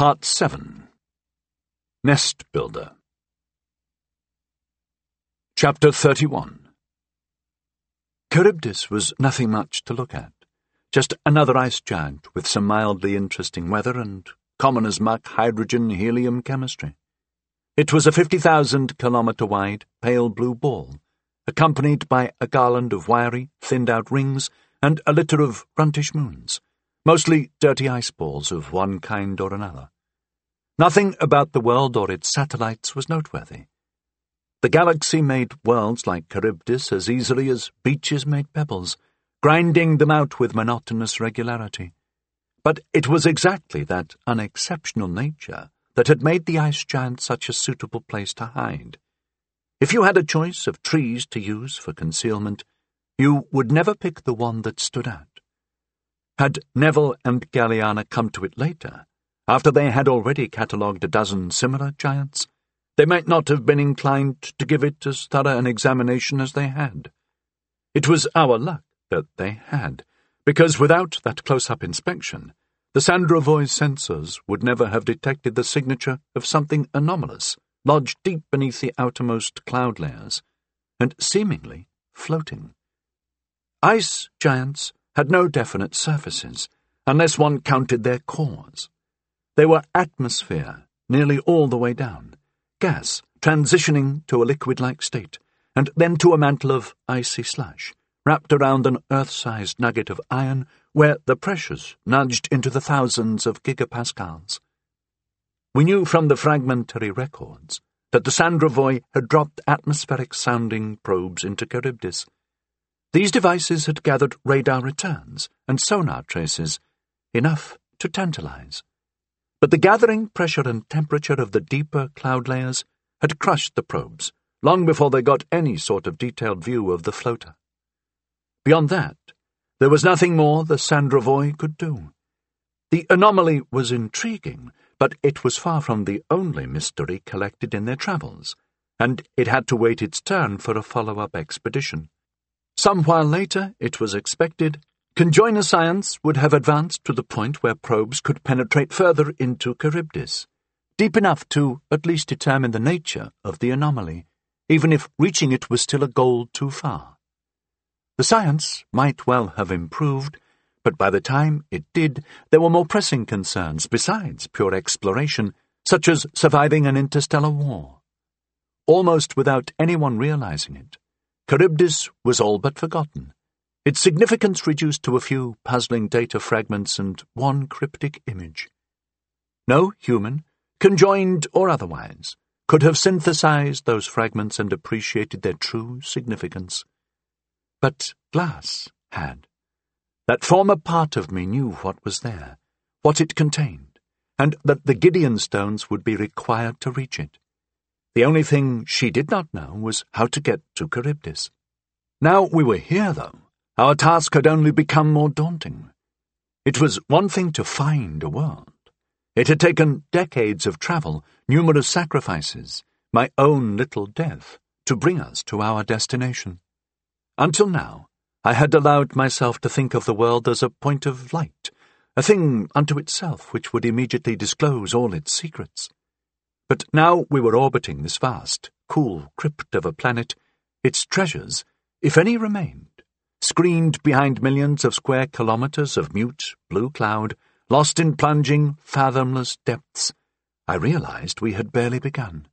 Part 7. Nest Builder. Chapter 31. Charybdis was nothing much to look at, just another ice giant with some mildly interesting weather and common-as-muck hydrogen-helium chemistry. It was a 50,000-kilometre-wide pale blue ball, accompanied by a garland of wiry, thinned-out rings and a litter of runtish moons, mostly dirty ice balls of one kind or another. Nothing about the world or its satellites was noteworthy. The galaxy made worlds like Charybdis as easily as beaches make pebbles, grinding them out with monotonous regularity. But it was exactly that unexceptional nature that had made the ice giant such a suitable place to hide. If you had a choice of trees to use for concealment, you would never pick the one that stood out. Had Neville and Galliana come to it later, after they had already catalogued a dozen similar giants, they might not have been inclined to give it as thorough an examination as they had. It was our luck that they had, because without that close-up inspection, the Sandrovoy's sensors would never have detected the signature of something anomalous, lodged deep beneath the outermost cloud layers, and seemingly floating. Ice giants had no definite surfaces, unless one counted their cores. They were atmosphere nearly all the way down, gas transitioning to a liquid-like state, and then to a mantle of icy slush, wrapped around an Earth-sized nugget of iron where the pressures nudged into the thousands of gigapascals. We knew from the fragmentary records that the Sandrovoy had dropped atmospheric-sounding probes into Charybdis. These devices had gathered radar returns and sonar traces, enough to tantalize. But the gathering pressure and temperature of the deeper cloud layers had crushed the probes long before they got any sort of detailed view of the floater. Beyond that, there was nothing more the Sandrovoy could do. The anomaly was intriguing, but it was far from the only mystery collected in their travels, and it had to wait its turn for a follow-up expedition. Some while later, it was expected, conjoiner science would have advanced to the point where probes could penetrate further into Charybdis, deep enough to at least determine the nature of the anomaly, even if reaching it was still a goal too far. The science might well have improved, but by the time it did, there were more pressing concerns besides pure exploration, such as surviving an interstellar war. Almost without anyone realizing it, Charybdis was all but forgotten, its significance reduced to a few puzzling data fragments and one cryptic image. No human, conjoined or otherwise, could have synthesized those fragments and appreciated their true significance. But Glass had. That former part of me knew what was there, what it contained, and that the Gideon stones would be required to reach it. The only thing she did not know was how to get to Charybdis. Now we were here, though, our task had only become more daunting. It was one thing to find a world. It had taken decades of travel, numerous sacrifices, my own little death, to bring us to our destination. Until now, I had allowed myself to think of the world as a point of light, a thing unto itself which would immediately disclose all its secrets. But now we were orbiting this vast, cool crypt of a planet, its treasures, if any remained, screened behind millions of square kilometers of mute blue cloud, lost in plunging, fathomless depths. I realized we had barely begun.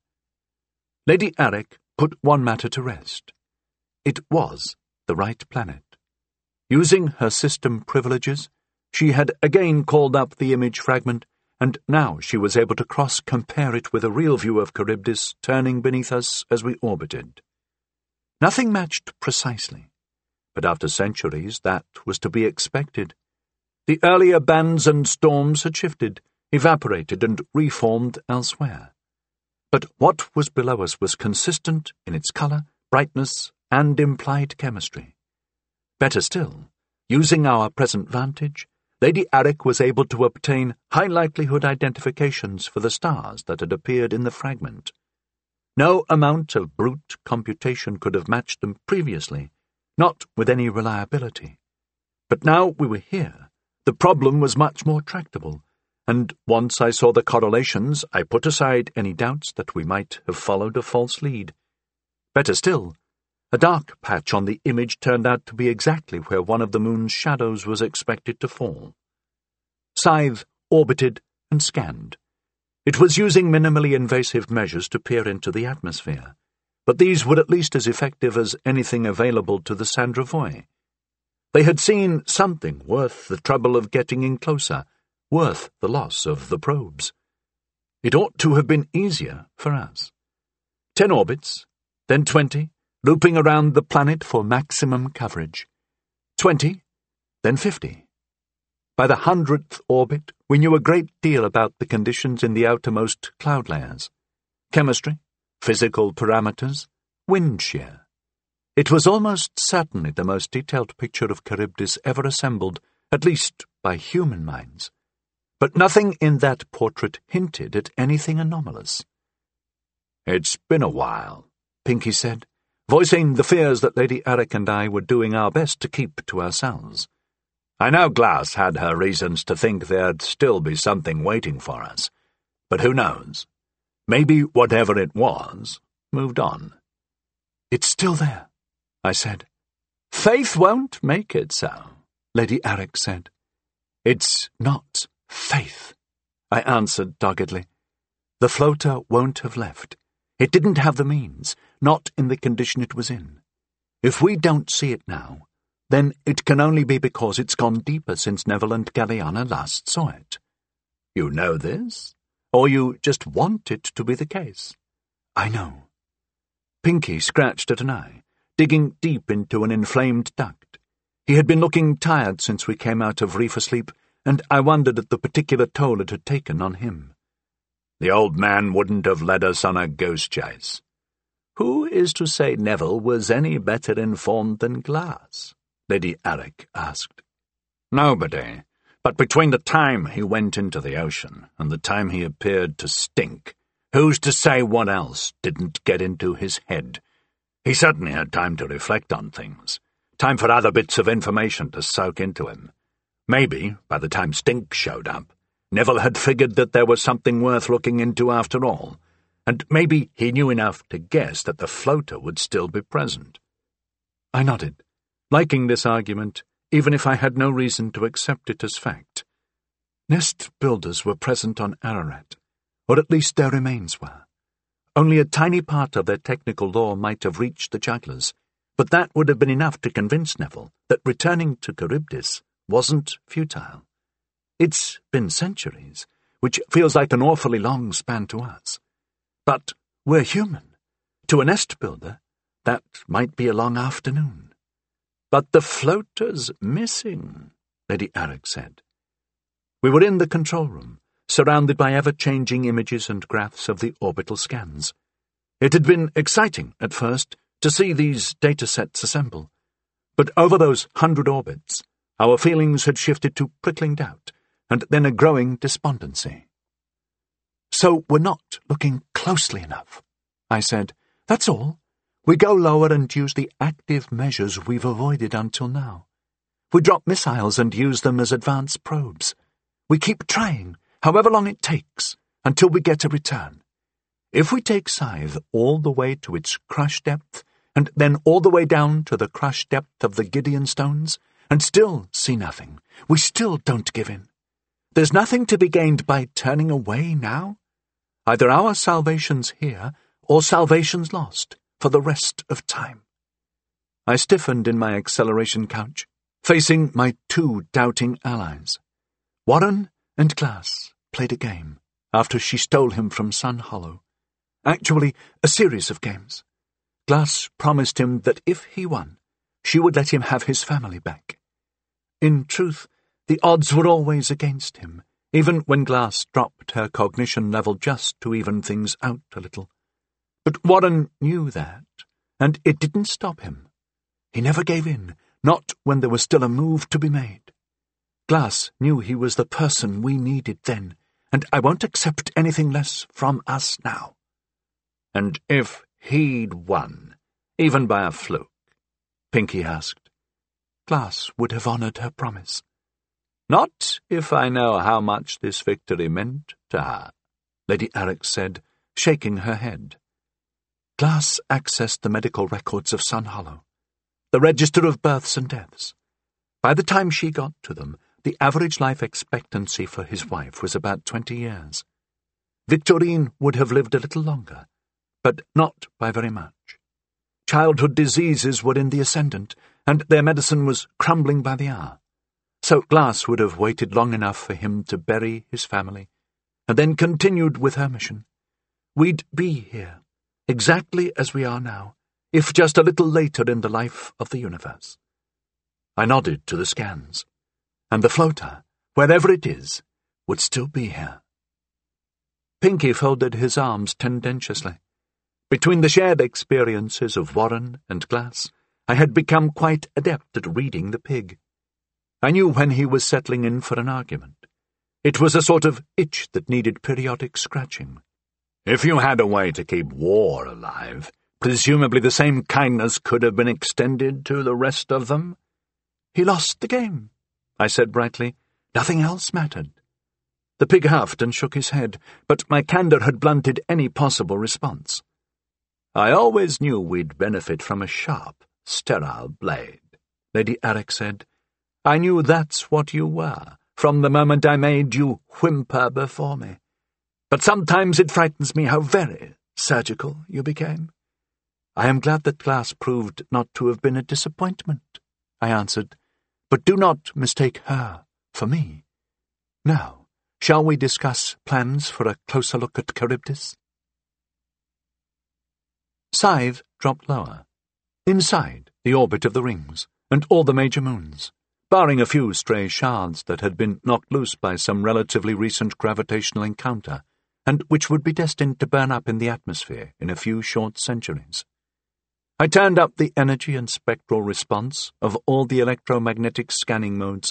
Lady Arek put one matter to rest. It was the right planet. Using her system privileges, she had again called up the image fragment, and now she was able to cross-compare it with a real view of Charybdis turning beneath us as we orbited. Nothing matched precisely, but after centuries that was to be expected. The earlier bands and storms had shifted, evaporated, and reformed elsewhere. But what was below us was consistent in its color, brightness, and implied chemistry. Better still, using our present vantage, Lady Arek was able to obtain high-likelihood identifications for the stars that had appeared in the fragment. No amount of brute computation could have matched them previously, not with any reliability. But now we were here, the problem was much more tractable, and once I saw the correlations, I put aside any doubts that we might have followed a false lead. Better still, a dark patch on the image turned out to be exactly where one of the moon's shadows was expected to fall. Scythe orbited and scanned. It was using minimally invasive measures to peer into the atmosphere, but these were at least as effective as anything available to the Sandra-Voie. They had seen something worth the trouble of getting in closer, worth the loss of the probes. It ought to have been easier for us. 10 orbits, then 20, looping around the planet for maximum coverage. 20, then 50. By the 100th orbit, we knew a great deal about the conditions in the outermost cloud layers. Chemistry, physical parameters, wind shear. It was almost certainly the most detailed picture of Charybdis ever assembled, at least by human minds. But nothing in that portrait hinted at anything anomalous. "It's been a while," Pinky said, voicing the fears that Lady Eric and I were doing our best to keep to ourselves. "I know Glass had her reasons to think there'd still be something waiting for us, but who knows? Maybe whatever it was moved on." "It's still there," I said. "Faith won't make it so," Lady Eric said. "It's not faith," I answered doggedly. "The floater won't have left. It didn't have the means, not in the condition it was in. If we don't see it now, then it can only be because it's gone deeper since Neville and Galliana last saw it." "You know this? Or you just want it to be the case?" "I know." Pinky scratched at an eye, digging deep into an inflamed duct. He had been looking tired since we came out of reefer sleep, and I wondered at the particular toll it had taken on him. "The old man wouldn't have led us on a goose chase." "Who is to say Neville was any better informed than Glass?" Lady Eric asked. "Nobody. But between the time he went into the ocean and the time he appeared to stink, who's to say what else didn't get into his head? He certainly had time to reflect on things, time for other bits of information to soak into him. Maybe, by the time Stink showed up, Neville had figured that there was something worth looking into after all, and maybe he knew enough to guess that the floater would still be present." I nodded, liking this argument, even if I had no reason to accept it as fact. Nest builders were present on Ararat, or at least their remains were. Only a tiny part of their technical lore might have reached the jugglers, but that would have been enough to convince Neville that returning to Charybdis wasn't futile. It's been centuries, which feels like an awfully long span to us. But we're human. To a nest builder, that might be a long afternoon. "But the floater's missing," Lady Eric said. We were in the control room, surrounded by ever-changing images and graphs of the orbital scans. It had been exciting, at first, to see these datasets assemble. But over those 100 orbits, our feelings had shifted to prickling doubt, and then a growing despondency. "So we're not looking closely enough," I said. "That's all. We go lower and use the active measures we've avoided until now. We drop missiles and use them as advanced probes. We keep trying, however long it takes, until we get a return. If we take Scythe all the way to its crush depth, and then all the way down to the crush depth of the Gideon stones, and still see nothing, we still don't give in. There's nothing to be gained by turning away now. Either our salvation's here, or salvation's lost, for the rest of time." I stiffened in my acceleration couch, facing my two doubting allies. Warren and Glass played a game, after she stole him from Sun Hollow. Actually, a series of games. Glass promised him that if he won, she would let him have his family back. In truth, the odds were always against him, even when Glass dropped her cognition level just to even things out a little. But Warren knew that, and it didn't stop him. He never gave in, not when there was still a move to be made. Glass knew he was the person we needed then, and I won't accept anything less from us now. "And if he'd won, even by a fluke?" Pinky asked. Glass would have honored her promise. Not if I know how much this victory meant to her, Lady Arix said, shaking her head. Glass accessed the medical records of Sun Hollow, the register of births and deaths. By the time she got to them, the average life expectancy for his wife was about 20 years. Victorine would have lived a little longer, but not by very much. Childhood diseases were in the ascendant, and their medicine was crumbling by the hour. So Glass would have waited long enough for him to bury his family, and then continued with her mission. We'd be here, exactly as we are now, if just a little later in the life of the universe. I nodded to the scans, and the floater, wherever it is, would still be here. Pinky folded his arms tendentiously. Between the shared experiences of Warren and Glass, I had become quite adept at reading the pig. I knew when he was settling in for an argument. It was a sort of itch that needed periodic scratching. If you had a way to keep war alive, presumably the same kindness could have been extended to the rest of them. He lost the game, I said brightly. Nothing else mattered. The pig huffed and shook his head, but my candour had blunted any possible response. I always knew we'd benefit from a sharp, sterile blade, Lady Arix said. I knew that's what you were, from the moment I made you whimper before me. But sometimes it frightens me how very surgical you became. I am glad that Glass proved not to have been a disappointment, I answered, but do not mistake her for me. Now, shall we discuss plans for a closer look at Charybdis? Scythe dropped lower, inside the orbit of the rings and all the major moons, barring a few stray shards that had been knocked loose by some relatively recent gravitational encounter, and which would be destined to burn up in the atmosphere in a few short centuries. I turned up the energy and spectral response of all the electromagnetic scanning modes.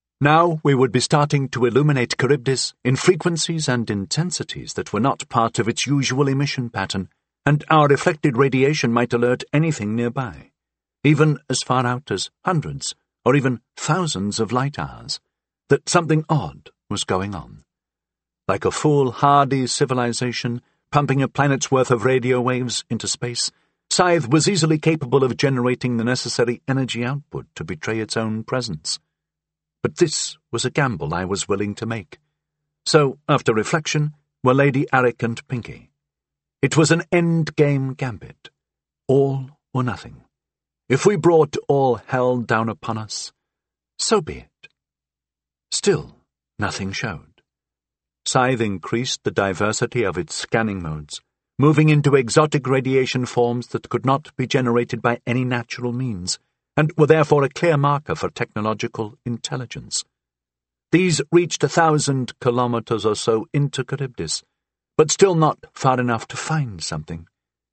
Now we would be starting to illuminate Charybdis in frequencies and intensities that were not part of its usual emission pattern, and our reflected radiation might alert anything nearby, even as far out as hundreds or even thousands of light-hours, that something odd was going on. Like a foolhardy civilization pumping a planet's worth of radio waves into space, Scythe was easily capable of generating the necessary energy output to betray its own presence. But this was a gamble I was willing to make. So, after reflection, were Lady Arix and Pinky. It was an end-game gambit. All or nothing. If we brought all hell down upon us, so be it. Still, nothing showed. Scythe increased the diversity of its scanning modes, moving into exotic radiation forms that could not be generated by any natural means, and were therefore a clear marker for technological intelligence. These reached 1,000 kilometers or so into Charybdis, but still not far enough to find something.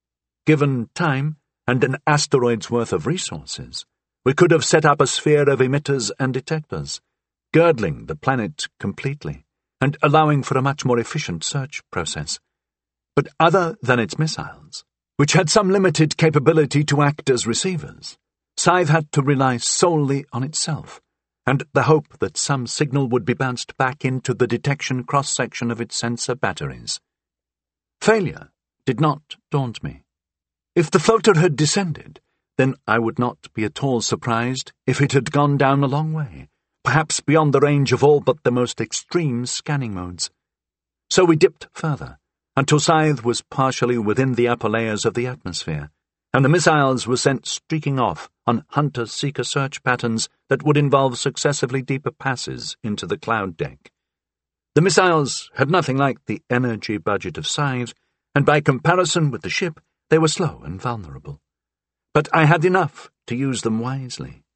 Given time and an asteroid's worth of resources, we could have set up a sphere of emitters and detectors, girdling the planet completely, and allowing for a much more efficient search process. But other than its missiles, which had some limited capability to act as receivers, Scythe had to rely solely on itself, and the hope that some signal would be bounced back into the detection cross-section of its sensor batteries. Failure did not daunt me. If the floater had descended, then I would not be at all surprised if it had gone down a long way, perhaps beyond the range of all but the most extreme scanning modes. So we dipped further, until Scythe was partially within the upper layers of the atmosphere, and the missiles were sent streaking off on hunter-seeker search patterns that would involve successively deeper passes into the cloud deck. The missiles had nothing like the energy budget of Scythe, and by comparison with the ship, they were slow and vulnerable. But I had enough to use them wisely.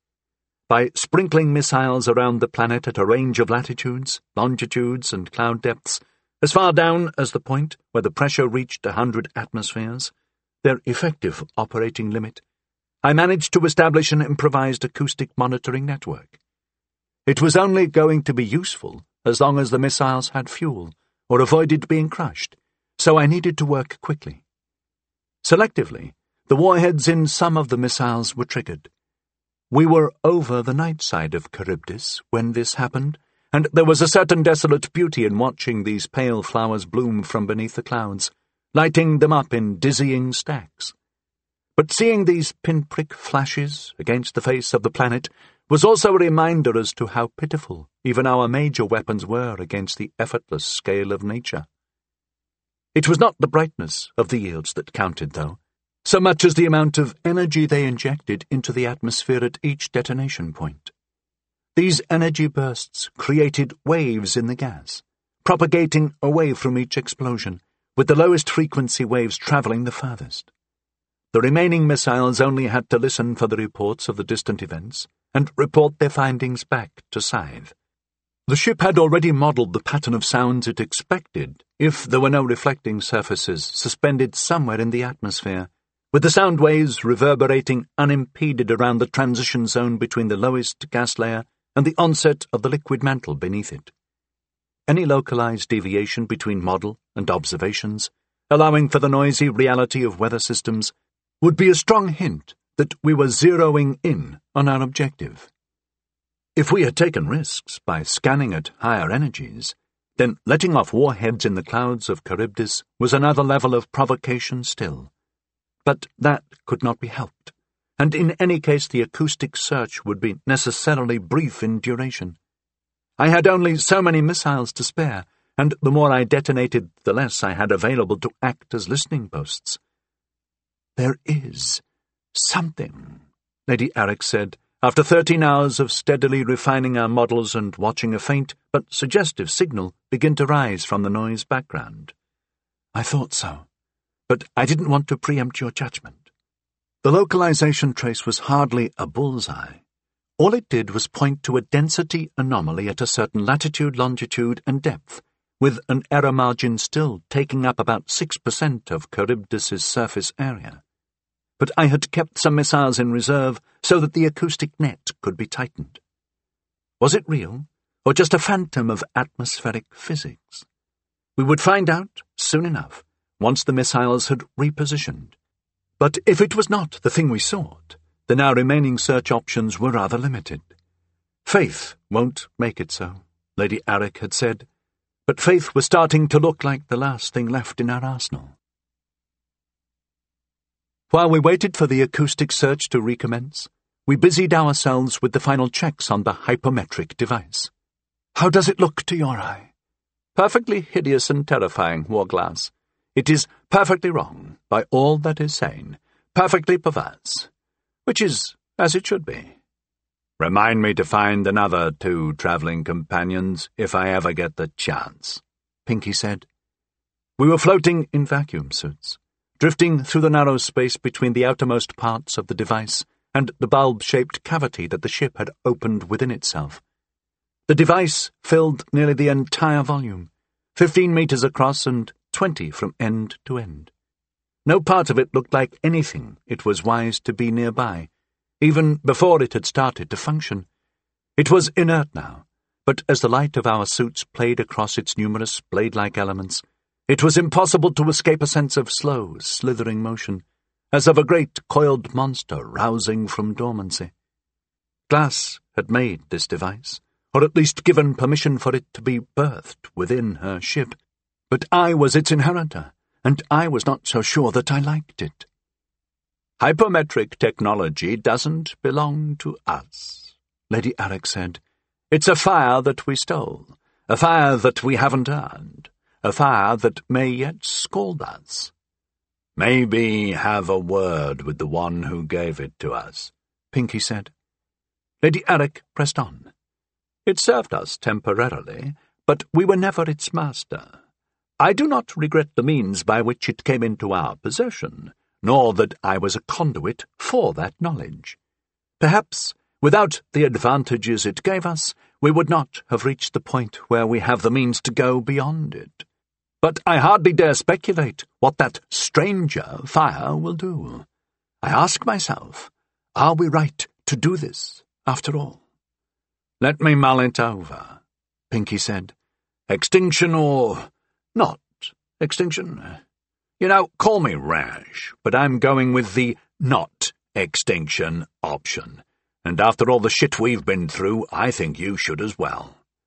By sprinkling missiles around the planet at a range of latitudes, longitudes, and cloud depths, as far down as the point where the pressure reached 100 atmospheres, their effective operating limit, I managed to establish an improvised acoustic monitoring network. It was only going to be useful as long as the missiles had fuel or avoided being crushed, so I needed to work quickly. Selectively, the warheads in some of the missiles were triggered. We were over the night side of Charybdis when this happened, and there was a certain desolate beauty in watching these pale flowers bloom from beneath the clouds, lighting them up in dizzying stacks. But seeing these pinprick flashes against the face of the planet was also a reminder as to how pitiful even our major weapons were against the effortless scale of nature. It was not the brightness of the yields that counted, though, so much as the amount of energy they injected into the atmosphere at each detonation point. These energy bursts created waves in the gas, propagating away from each explosion, with the lowest frequency waves travelling the furthest. The remaining missiles only had to listen for the reports of the distant events and report their findings back to Scythe. The ship had already modelled the pattern of sounds it expected if there were no reflecting surfaces suspended somewhere in the atmosphere, with the sound waves reverberating unimpeded around the transition zone between the lowest gas layer and the onset of the liquid mantle beneath it. Any localized deviation between model and observations, allowing for the noisy reality of weather systems, would be a strong hint that we were zeroing in on our objective. If we had taken risks by scanning at higher energies, then letting off warheads in the clouds of Charybdis was another level of provocation still. But that could not be helped, and in any case the acoustic search would be necessarily brief in duration. I had only so many missiles to spare, and the more I detonated, the less I had available to act as listening posts. "There is something," Lady Arrak said, after 13 hours of steadily refining our models and watching a faint but suggestive signal begin to rise from the noise background. "I thought so, but I didn't want to preempt your judgment." The localization trace was hardly a bullseye. All it did was point to a density anomaly at a certain latitude, longitude, and depth, with an error margin still taking up about 6% of Charybdis's surface area. But I had kept some missiles in reserve so that the acoustic net could be tightened. Was it real, or just a phantom of atmospheric physics? We would find out soon enough, once the missiles had repositioned. But if it was not the thing we sought, then our remaining search options were rather limited. "Faith won't make it so," Lady Arrak had said, but faith was starting to look like the last thing left in our arsenal. While we waited for the acoustic search to recommence, we busied ourselves with the final checks on the hypometric device. "How does it look to your eye?" "Perfectly hideous and terrifying, Warglass. It is perfectly wrong, by all that is sane, perfectly perverse, which is as it should be. Remind me to find another 2 travelling companions if I ever get the chance," Pinky said. We were floating in vacuum suits, drifting through the narrow space between the outermost parts of the device and the bulb-shaped cavity that the ship had opened within itself. The device filled nearly the entire volume, 15 meters across and 20 from end to end. No part of it looked like anything it was wise to be nearby, even before it had started to function. It was inert now, but as the light of our suits played across its numerous blade-like elements, it was impossible to escape a sense of slow, slithering motion, as of a great coiled monster rousing from dormancy. Glass had made this device, or at least given permission for it to be birthed within her ship, but I was its inheritor, and I was not so sure that I liked it. "Hypermetric technology doesn't belong to us," Lady Arrak said. "It's a fire that we stole, a fire that we haven't earned, a fire that may yet scald us. Maybe have a word with the one who gave it to us," Pinky said. Lady Arrak pressed on. "It served us temporarily, but we were never its master. I do not regret the means by which it came into our possession, nor that I was a conduit for that knowledge. Perhaps, without the advantages it gave us, we would not have reached the point where we have the means to go beyond it. But I hardly dare speculate what that stranger fire will do. I ask myself, are we right to do this, after all?" "Let me mull it over," Pinky said. "Extinction or not extinction? You know, call me rash, but I'm going with the not extinction option. And after all the shit we've been through, I think you should as well.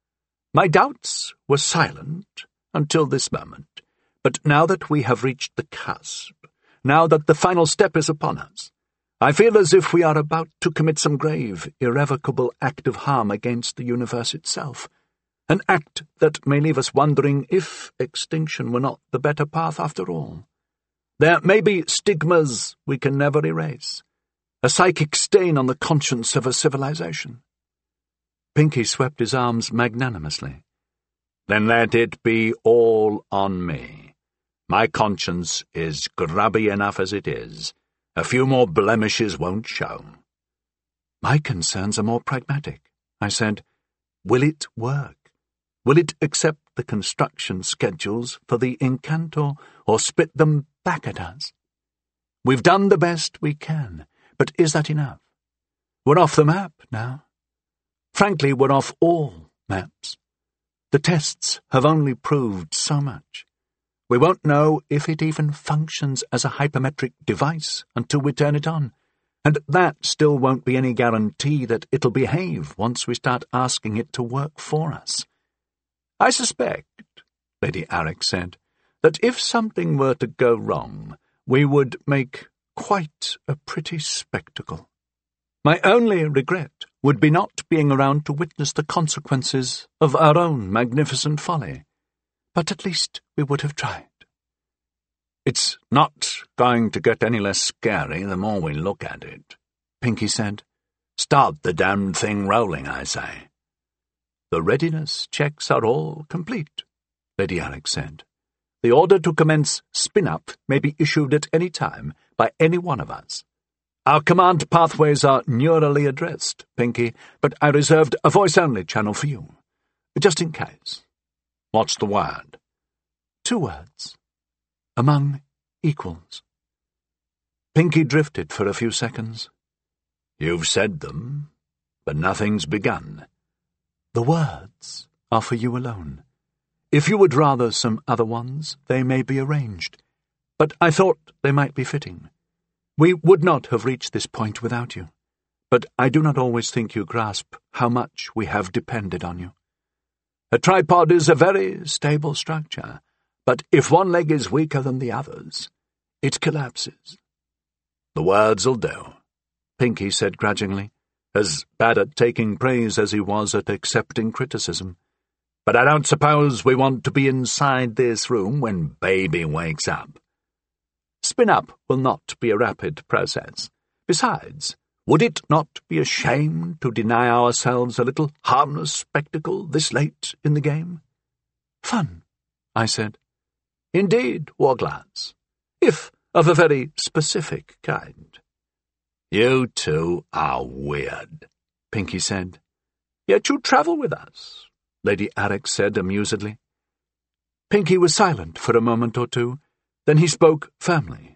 My doubts were silent until this moment, but now that we have reached the cusp, now that the final step is upon us, I feel as if we are about to commit some grave, irrevocable act of harm against the universe itself, an act that may leave us wondering if extinction were not the better path after all. There may be stigmas we can never erase, a psychic stain on the conscience of a civilization. Pinky swept his arms magnanimously. Then let it be all on me. My conscience is grubby enough as it is. A few more blemishes won't show. My concerns are more pragmatic, I said. Will it work? Will it accept the construction schedules for the Incantor or spit them back at us? We've done the best we can, but is that enough? We're off the map now. Frankly, we're off all maps. The tests have only proved so much. We won't know if it even functions as a hypermetric device until we turn it on, and that still won't be any guarantee that it'll behave once we start asking it to work for us. I suspect, Lady Arrak said, that if something were to go wrong, we would make quite a pretty spectacle. My only regret would be not being around to witness the consequences of our own magnificent folly. But at least we would have tried. It's not going to get any less scary the more we look at it, Pinky said. Start the damned thing rolling, I say. The readiness checks are all complete, Lady Arrak said. The order to commence spin-up may be issued at any time by any one of us. Our command pathways are neurally addressed, Pinky, but I reserved a voice-only channel for you, just in case. What's the word? 2 words. Among equals. Pinky drifted for a few seconds. You've said them, but nothing's begun. The words are for you alone. If you would rather some other ones, they may be arranged, but I thought they might be fitting. We would not have reached this point without you, but I do not always think you grasp how much we have depended on you. A tripod is a very stable structure, but if one leg is weaker than the others, it collapses. The words'll do, Pinky said grudgingly, as bad at taking praise as he was at accepting criticism. But I don't suppose we want to be inside this room when baby wakes up. Spin-up will not be a rapid process. Besides, would it not be a shame to deny ourselves a little harmless spectacle this late in the game? Fun, I said. Indeed, Warglass, if of a very specific kind. You two are weird, Pinky said. Yet you travel with us, Lady Arrak said amusedly. Pinky was silent for a moment or two, then he spoke firmly.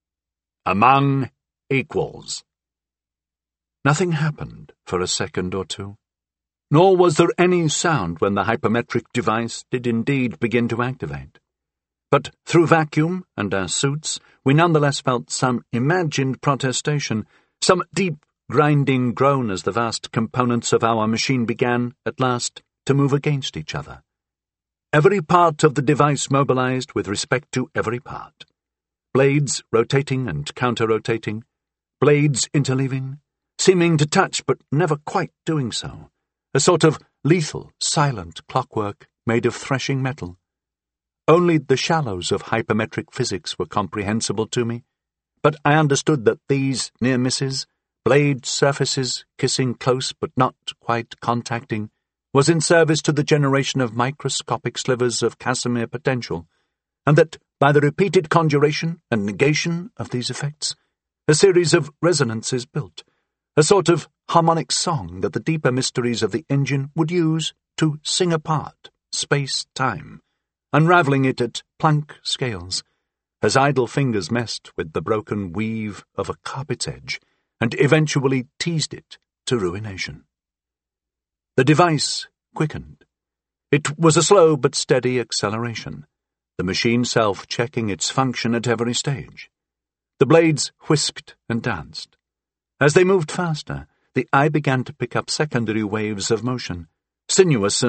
Among equals. Nothing happened for a second or two, nor was there any sound when the hypermetric device did indeed begin to activate. But through vacuum and our suits, we nonetheless felt some imagined protestation, some deep, grinding groan as the vast components of our machine began, at last, to move against each other. Every part of the device mobilized with respect to every part. Blades rotating and counter-rotating, blades interleaving, seeming to touch but never quite doing so, a sort of lethal, silent clockwork made of threshing metal. Only the shallows of hypermetric physics were comprehensible to me, but I understood that these near misses, blade surfaces kissing close but not quite contacting, was in service to the generation of microscopic slivers of Casimir potential, and that by the repeated conjuration and negation of these effects, a series of resonances built, a sort of harmonic song that the deeper mysteries of the engine would use to sing apart space-time, unravelling it at Planck scales, as idle fingers messed with the broken weave of a carpet's edge, and eventually teased it to ruination. The device quickened. It was a slow but steady acceleration, the machine self checking its function at every stage. The blades whisked and danced. As they moved faster, the eye began to pick up secondary waves of motion, sinuous and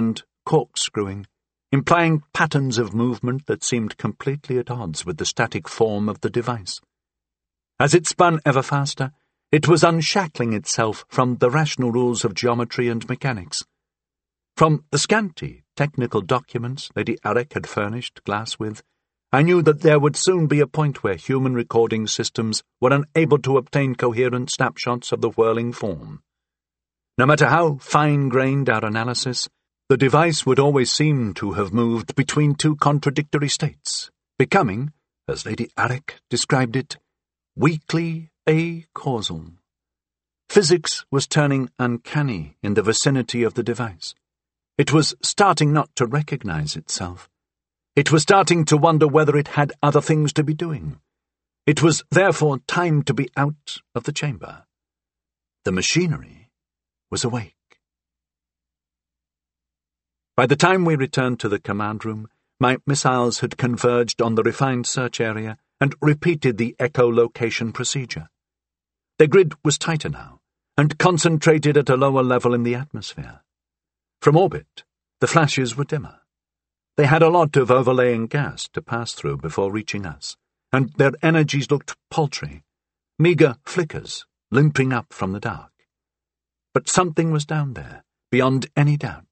corkscrewing, implying patterns of movement that seemed completely at odds with the static form of the device. As it spun ever faster, it was unshackling itself from the rational rules of geometry and mechanics. From the scanty technical documents Lady Arek had furnished Glass with, I knew that there would soon be a point where human recording systems were unable to obtain coherent snapshots of the whirling form. No matter how fine-grained our analysis, the device would always seem to have moved between two contradictory states, becoming, as Lady Arek described it, weakly acausal. Physics was turning uncanny in the vicinity of the device. It was starting not to recognize itself. It was starting to wonder whether it had other things to be doing. It was therefore time to be out of the chamber. The machinery was awake. By the time we returned to the command room, my missiles had converged on the refined search area and repeated the echolocation procedure. Their grid was tighter now, and concentrated at a lower level in the atmosphere. From orbit, the flashes were dimmer. They had a lot of overlaying gas to pass through before reaching us, and their energies looked paltry, meagre flickers limping up from the dark. But something was down there, beyond any doubt.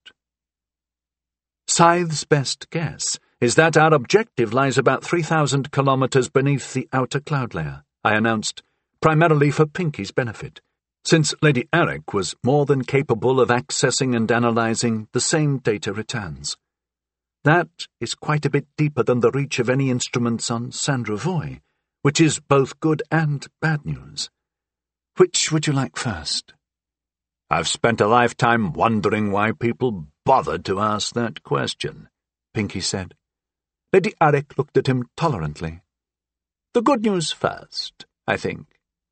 Scythe's best guess is that our objective lies about 3,000 kilometers beneath the outer cloud layer, I announced, primarily for Pinky's benefit, since Lady Arek was more than capable of accessing and analyzing the same data returns. That is quite a bit deeper than the reach of any instruments on Sandra-Voy, which is both good and bad news. Which would you like first? I've spent a lifetime wondering why people bothered to ask that question, Pinky said. Lady Arek looked at him tolerantly. The good news first, I think.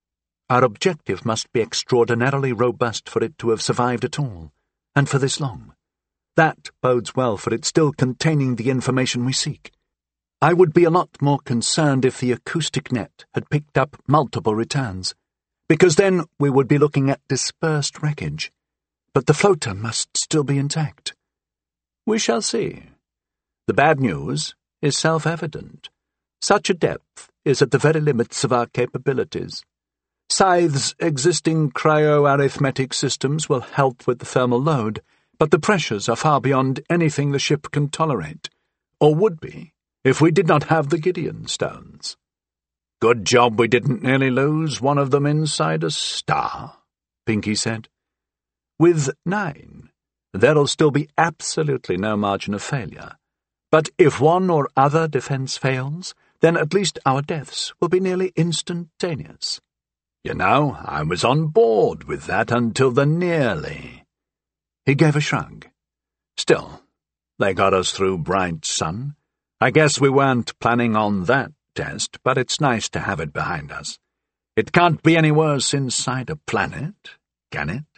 Our objective must be extraordinarily robust for it to have survived at all, and for this long. That bodes well for it still containing the information we seek. I would be a lot more concerned if the acoustic net had picked up multiple returns, because then we would be looking at dispersed wreckage. But the floater must still be intact. We shall see. The bad news is self-evident. Such a depth is at the very limits of our capabilities. Scythe's existing cryo-arithmetic systems will help with the thermal load, but the pressures are far beyond anything the ship can tolerate, or would be, if we did not have the Gideon stones. Good job we didn't nearly lose one of them inside a star, Pinky said. With 9, there'll still be absolutely no margin of failure. But if one or other defense fails, then at least our deaths will be nearly instantaneous. You know, I was on board with that until the nearly. He gave a shrug. Still, they got us through Bright Sun. I guess we weren't planning on that test, but it's nice to have it behind us. It can't be any worse inside a planet, can it?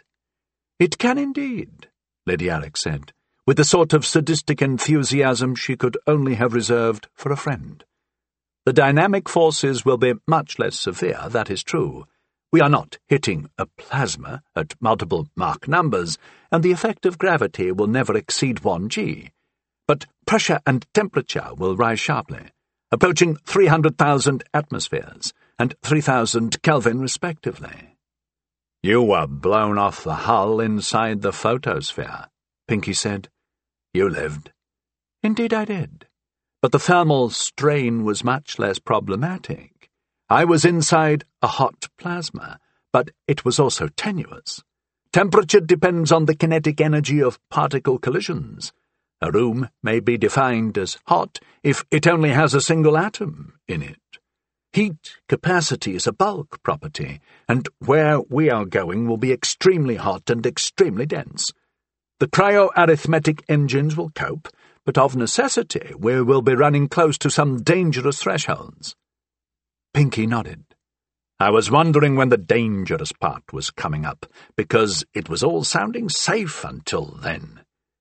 It can indeed, Lady Arek said, with the sort of sadistic enthusiasm she could only have reserved for a friend. The dynamic forces will be much less severe, that is true. We are not hitting a plasma at multiple Mach numbers, and the effect of gravity will never exceed 1g. But pressure and temperature will rise sharply, approaching 300,000 atmospheres and 3,000 Kelvin respectively. You were blown off the hull inside the photosphere, Pinky said. You lived. Indeed I did. But the thermal strain was much less problematic. I was inside a hot plasma, but it was also tenuous. Temperature depends on the kinetic energy of particle collisions. A room may be defined as hot if it only has a single atom in it. Heat capacity is a bulk property, and where we are going will be extremely hot and extremely dense. The cryo-arithmetic engines will cope, but of necessity we will be running close to some dangerous thresholds. Pinky nodded. I was wondering when the dangerous part was coming up, because it was all sounding safe until then.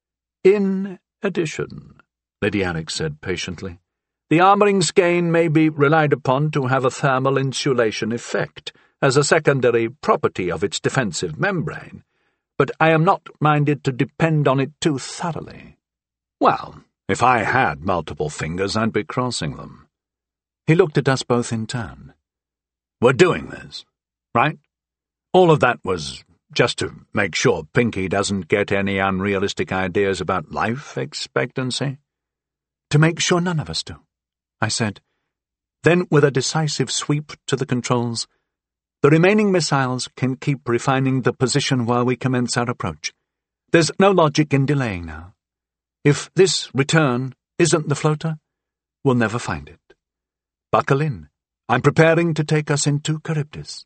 In addition, Lady Arek said patiently, the armoring skein may be relied upon to have a thermal insulation effect as a secondary property of its defensive membrane, but I am not minded to depend on it too thoroughly. Well, if I had multiple fingers, I'd be crossing them. He looked at us both in turn. We're doing this, right? All of that was just to make sure Pinky doesn't get any unrealistic ideas about life expectancy. To make sure none of us do, I said. Then, with a decisive sweep to the controls, the remaining missiles can keep refining the position while we commence our approach. There's no logic in delaying now. If this return isn't the floater, we'll never find it. Buckle in. I'm preparing to take us into Charybdis.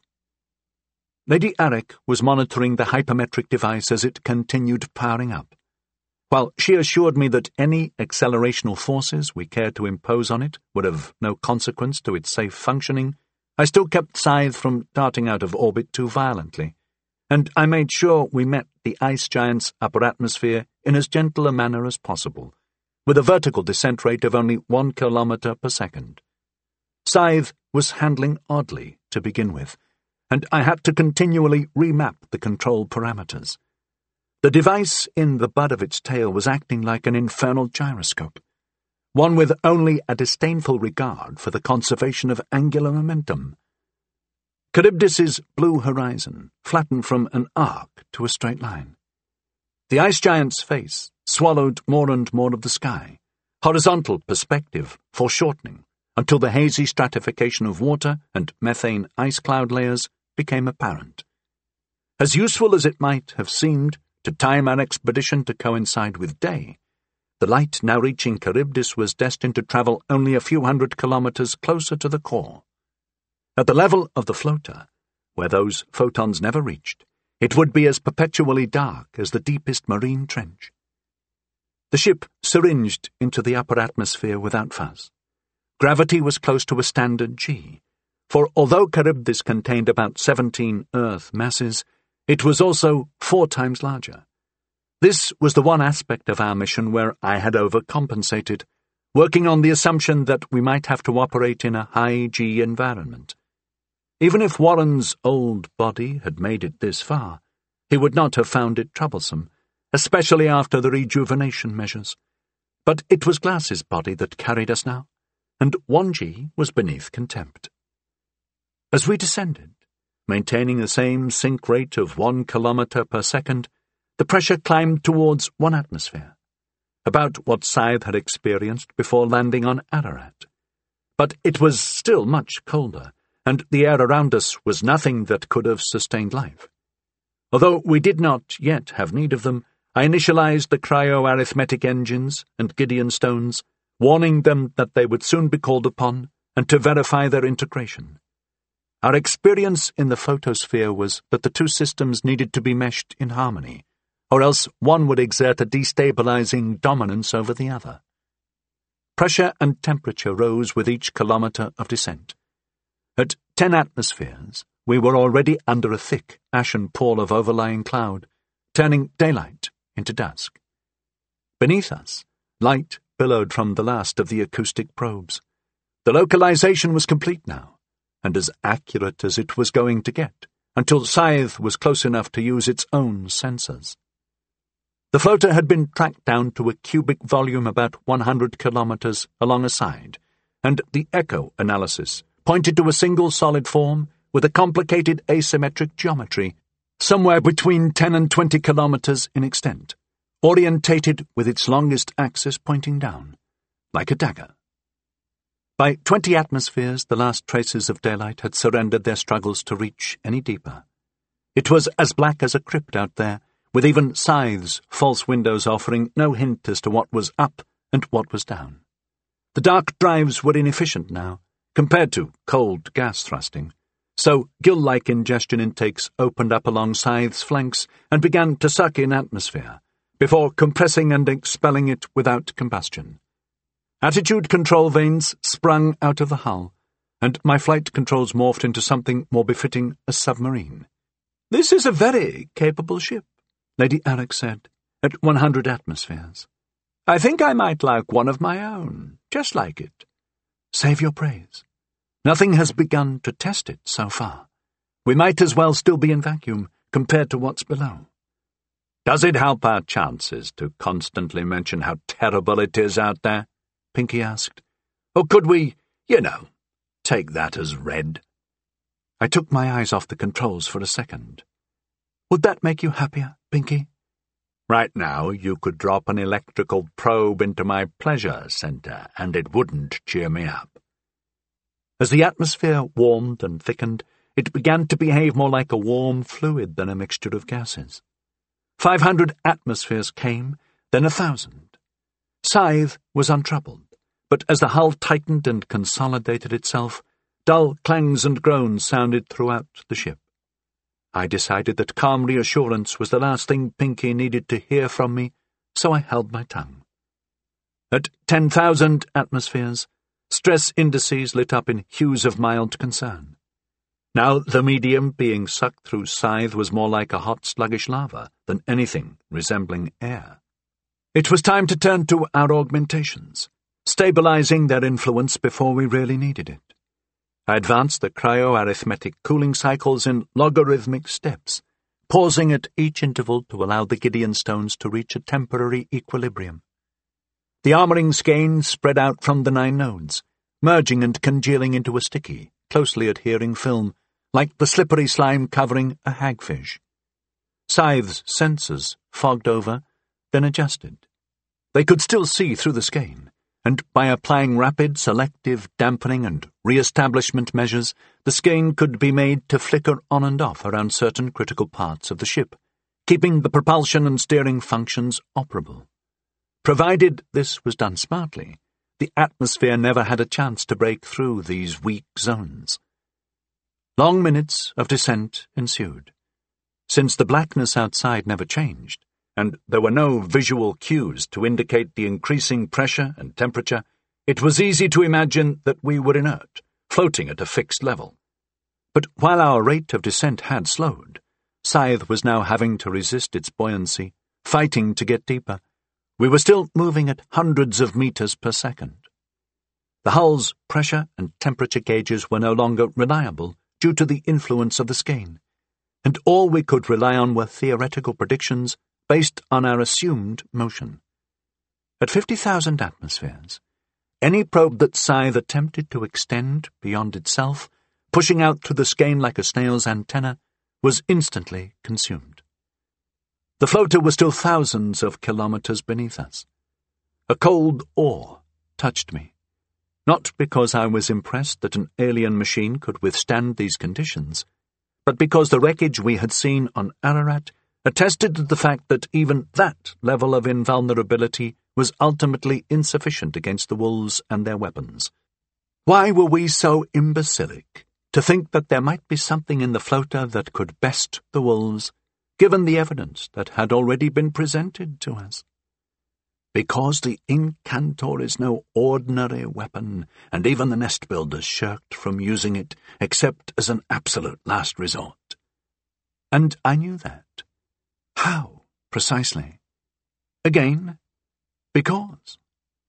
Lady Arik was monitoring the hypermetric device as it continued powering up. While she assured me that any accelerational forces we cared to impose on it would have no consequence to its safe functioning, I still kept Scythe from darting out of orbit too violently, and I made sure we met the ice giant's upper atmosphere in as gentle a manner as possible, with a vertical descent rate of only 1 kilometer per second. Scythe was handling oddly to begin with, and I had to continually remap the control parameters. The device in the butt of its tail was acting like an infernal gyroscope, one with only a disdainful regard for the conservation of angular momentum. Charybdis's blue horizon flattened from an arc to a straight line. The ice giant's face swallowed more and more of the sky, horizontal perspective foreshortening, until the hazy stratification of water and methane ice cloud layers became apparent. As useful as it might have seemed to time our expedition to coincide with day, the light now reaching Charybdis was destined to travel only a few hundred kilometers closer to the core. At the level of the floater, where those photons never reached, it would be as perpetually dark as the deepest marine trench. The ship syringed into the upper atmosphere without fuss. Gravity was close to a standard G, for although Charybdis contained about 17 Earth masses, it was also 4 times larger. This was the one aspect of our mission where I had overcompensated, working on the assumption that we might have to operate in a high-G environment. Even if Warren's old body had made it this far, he would not have found it troublesome, especially after the rejuvenation measures. But it was Glass's body that carried us now, and 1G was beneath contempt. As we descended, maintaining the same sink rate of 1 kilometer per second, the pressure climbed towards 1 atmosphere, about what Scythe had experienced before landing on Ararat. But it was still much colder, and the air around us was nothing that could have sustained life. Although we did not yet have need of them, I initialized the cryo-arithmetic engines and Gideon stones, warning them that they would soon be called upon, and to verify their integration. Our experience in the photosphere was that the two systems needed to be meshed in harmony, or else one would exert a destabilizing dominance over the other. Pressure and temperature rose with each kilometer of descent. At 10 atmospheres, we were already under a thick, ashen pall of overlying cloud, turning daylight into dusk. Beneath us, light billowed from the last of the acoustic probes. The localization was complete now, and as accurate as it was going to get, until Scythe was close enough to use its own sensors. The floater had been tracked down to a cubic volume about 100 kilometers along a side, and the echo analysis pointed to a single solid form with a complicated asymmetric geometry, somewhere between 10 and 20 kilometers in extent, orientated with its longest axis pointing down, like a dagger. By 20 atmospheres, the last traces of daylight had surrendered their struggles to reach any deeper. It was as black as a crypt out there, with even Scythe's false windows offering no hint as to what was up and what was down. The dark drives were inefficient now, compared to cold gas thrusting, so gill-like ingestion intakes opened up along Scythe's flanks and began to suck in atmosphere, before compressing and expelling it without combustion. Attitude control vanes sprung out of the hull, and my flight controls morphed into something more befitting a submarine. "This is a very capable ship," Lady Arik said, at 100 atmospheres. "I think I might like one of my own, just like it." "Save your praise. Nothing has begun to test it so far. We might as well still be in vacuum compared to what's below." Does it help our chances to constantly mention how terrible it is out there? Pinky asked. Or could we, take that as read? I took my eyes off the controls for a second. Would that make you happier, Pinky? Right now, you could drop an electrical probe into my pleasure center, and it wouldn't cheer me up. As the atmosphere warmed and thickened, it began to behave more like a warm fluid than a mixture of gases. 500 atmospheres came, then 1,000. Scythe was untroubled, but as the hull tightened and consolidated itself, dull clangs and groans sounded throughout the ship. I decided that calm reassurance was the last thing Pinky needed to hear from me, so I held my tongue. At 10,000 atmospheres, stress indices lit up in hues of mild concern. Now the medium being sucked through Scythe was more like a hot, sluggish lava than anything resembling air. It was time to turn to our augmentations, stabilizing their influence before we really needed it. I advanced the cryo-arithmetic cooling cycles in logarithmic steps, pausing at each interval to allow the Gideon stones to reach a temporary equilibrium. The armoring skein spread out from the 9 nodes, merging and congealing into a sticky, closely adhering film, like the slippery slime covering a hagfish. Scythe's sensors fogged over, then adjusted. They could still see through the skein, and by applying rapid selective dampening and re-establishment measures, the skein could be made to flicker on and off around certain critical parts of the ship, keeping the propulsion and steering functions operable. Provided this was done smartly, the atmosphere never had a chance to break through these weak zones. Long minutes of descent ensued. Since the blackness outside never changed, and there were no visual cues to indicate the increasing pressure and temperature, it was easy to imagine that we were inert, floating at a fixed level. But while our rate of descent had slowed, Scythe was now having to resist its buoyancy, fighting to get deeper. We were still moving at hundreds of meters per second. The hull's pressure and temperature gauges were no longer reliable due to the influence of the skein, and all we could rely on were theoretical predictions based on our assumed motion. At 50,000 atmospheres, any probe that Scythe attempted to extend beyond itself, pushing out through the skein like a snail's antenna, was instantly consumed. The floater was still thousands of kilometers beneath us. A cold awe touched me, not because I was impressed that an alien machine could withstand these conditions, but because the wreckage we had seen on Ararat attested to the fact that even that level of invulnerability was ultimately insufficient against the wolves and their weapons. Why were we so imbecilic to think that there might be something in the floater that could best the wolves, given the evidence that had already been presented to us? Because the Incantor is no ordinary weapon, and even the nest builders shirked from using it except as an absolute last resort. And I knew that. How, precisely? Again, because.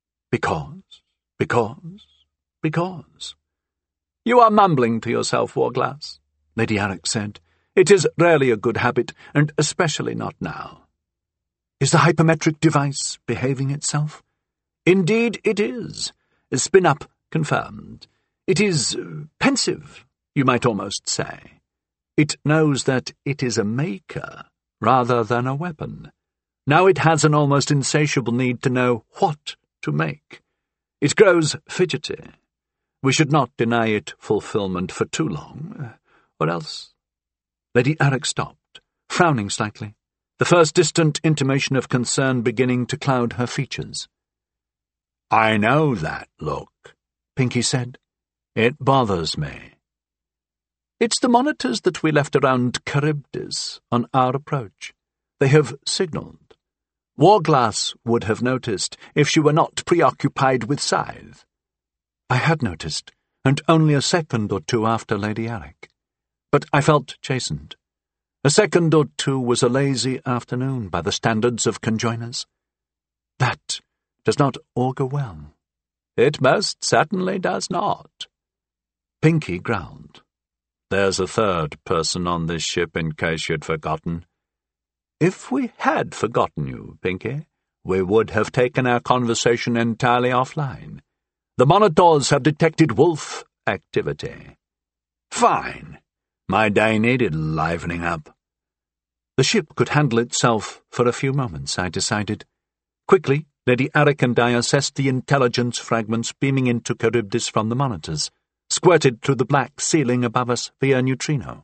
You are mumbling to yourself, Warglass, Lady Arrak said. It is rarely a good habit, and especially not now. Is the hypermetric device behaving itself? Indeed it is. Spin-up confirmed. It is pensive, you might almost say. It knows that it is a maker rather than a weapon. Now it has an almost insatiable need to know what to make. It grows fidgety. We should not deny it fulfillment for too long, or else... Lady Arrak stopped, frowning slightly, the first distant intimation of concern beginning to cloud her features. I know that look, Pinky said. It bothers me. It's the monitors that we left around Charybdis on our approach. They have signalled. Warglass would have noticed if she were not preoccupied with Scythe. I had noticed, and only a second or two after Lady Arrak. But I felt chastened. A second or two was a lazy afternoon by the standards of conjoiners. That does not augur well. It most certainly does not. Pinky growled. There's a third person on this ship in case you'd forgotten. If we had forgotten you, Pinky, we would have taken our conversation entirely offline. The monitors have detected wolf activity. Fine. My day needed livening up. The ship could handle itself for a few moments, I decided. Quickly, Lady Arek and I assessed the intelligence fragments beaming into Charybdis from the monitors, squirted through the black ceiling above us via neutrino.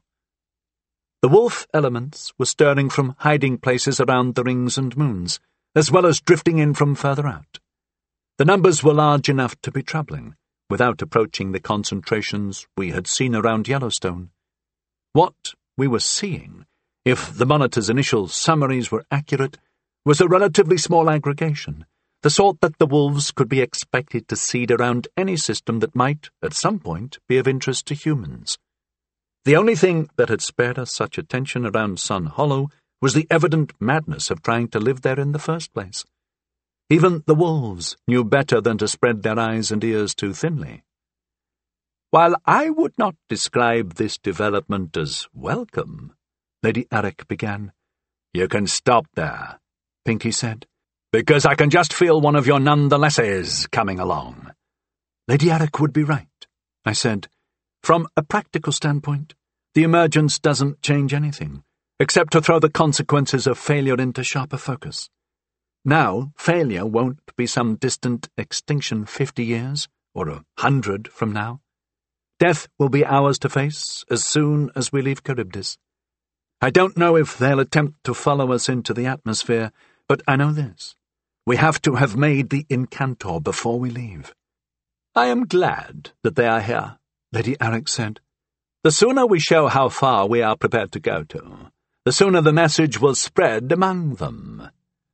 The wolf elements were stirring from hiding places around the rings and moons, as well as drifting in from further out. The numbers were large enough to be troubling, without approaching the concentrations we had seen around Yellowstone. What we were seeing, if the monitor's initial summaries were accurate, was a relatively small aggregation, the sort that the wolves could be expected to seed around any system that might, at some point, be of interest to humans. The only thing that had spared us such attention around Sun Hollow was the evident madness of trying to live there in the first place. Even the wolves knew better than to spread their eyes and ears too thinly. While I would not describe this development as welcome, Lady Arek began. You can stop there, Pinky said, because I can just feel one of your nonethelesses coming along. Lady Arek would be right, I said. From a practical standpoint, the emergence doesn't change anything, except to throw the consequences of failure into sharper focus. Now, failure won't be some distant extinction 50 years, or 100 from now. Death will be ours to face as soon as we leave Charybdis. I don't know if they'll attempt to follow us into the atmosphere, but I know this. We have to have made the Incantor before we leave. I am glad that they are here, Lady Arek said. The sooner we show how far we are prepared to go to, the sooner the message will spread among them.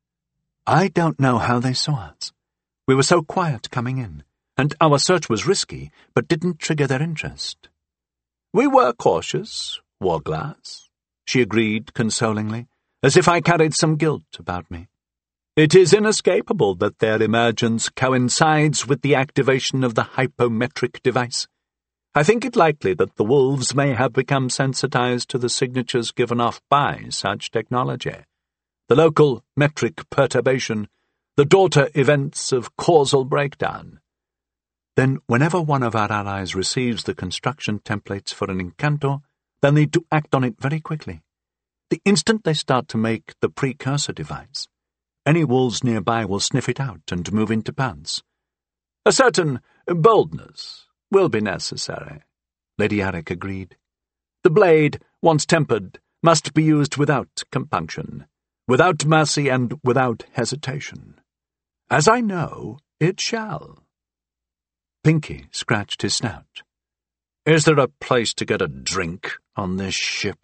I don't know how they saw us. We were so quiet coming in, and our search was risky, but didn't trigger their interest. We were cautious, Warglass, she agreed consolingly, as if I carried some guilt about me. It is inescapable that their emergence coincides with the activation of the hypometric device. I think it likely that the wolves may have become sensitized to the signatures given off by such technology. The local metric perturbation, the daughter events of causal breakdown. Then, whenever one of our allies receives the construction templates for an Incantor, they'll need to act on it very quickly. The instant they start to make the precursor device, any wolves nearby will sniff it out and move into pounce. A certain boldness will be necessary, Lady Arek agreed. The blade, once tempered, must be used without compunction, without mercy and without hesitation. As I know, it shall. Pinky scratched his snout. Is there a place to get a drink on this ship?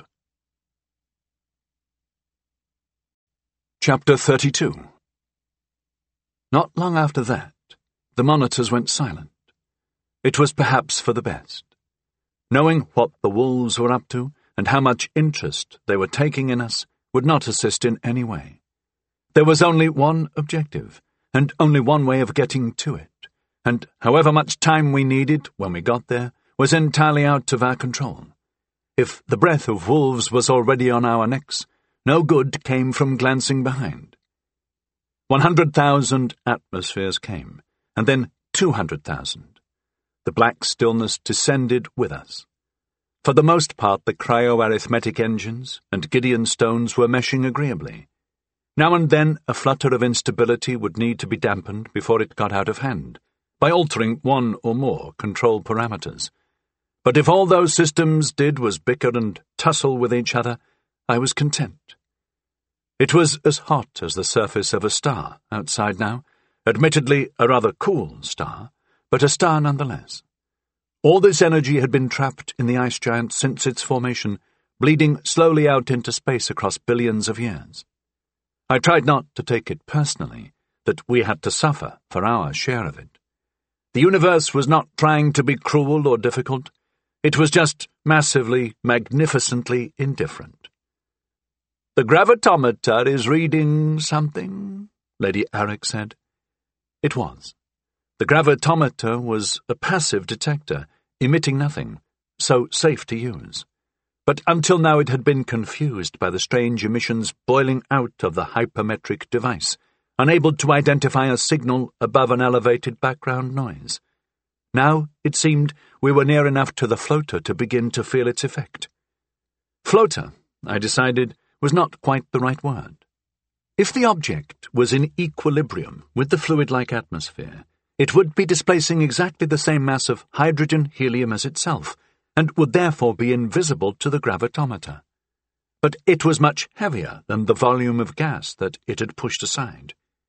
Chapter 32. Not long after that, the monitors went silent. It was perhaps for the best. Knowing what the wolves were up to and how much interest they were taking in us would not assist in any way. There was only one objective, and only one way of getting to it, and however much time we needed when we got there was entirely out of our control. If the breath of wolves was already on our necks, no good came from glancing behind. 100,000 atmospheres came, and then 200,000. The black stillness descended with us. For the most part, the cryo-arithmetic engines and Gideon stones were meshing agreeably. Now and then, a flutter of instability would need to be dampened before it got out of hand, by altering one or more control parameters. But if all those systems did was bicker and tussle with each other, I was content. It was as hot as the surface of a star outside now, admittedly a rather cool star, but a star nonetheless. All this energy had been trapped in the ice giant since its formation, bleeding slowly out into space across billions of years. I tried not to take it personally, that we had to suffer for our share of it. The universe was not trying to be cruel or difficult. It was just massively, magnificently indifferent. The gravitometer is reading something, Lady Arek said. It was. The gravitometer was a passive detector, emitting nothing, so safe to use. but until now it had been confused by the strange emissions boiling out of the hypermetric device, unable to identify a signal above an elevated background noise. Now, it seemed, we were near enough to the floater to begin to feel its effect. Floater, I decided, was not quite the right word. If the object was in equilibrium with the fluid-like atmosphere, it would be displacing exactly the same mass of hydrogen helium as itself, and would therefore be invisible to the gravitometer. But it was much heavier than the volume of gas that it had pushed aside.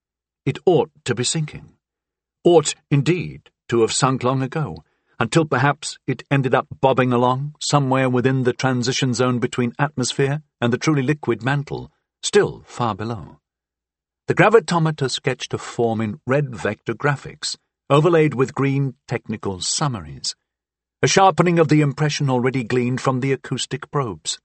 It ought to be sinking. Ought, indeed, to have sunk long ago, until perhaps it ended up bobbing along somewhere within the transition zone between atmosphere and the truly liquid mantle, still far below. The gravitometer sketched a form in red vector graphics, overlaid with green technical summaries, a sharpening of the impression already gleaned from the acoustic probes.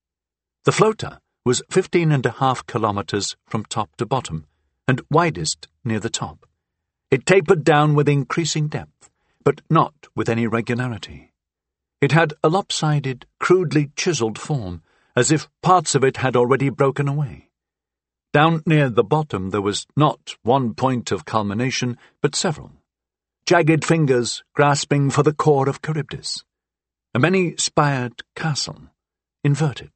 The floater was 15.5 kilometers from top to bottom, and widest near the top. It tapered down with increasing depth, but not with any regularity. It had a lopsided, crudely chiseled form, as if parts of it had already broken away. Down near the bottom there was not one point of culmination, but several. Jagged fingers grasping for the core of Charybdis. A many-spired castle, inverted.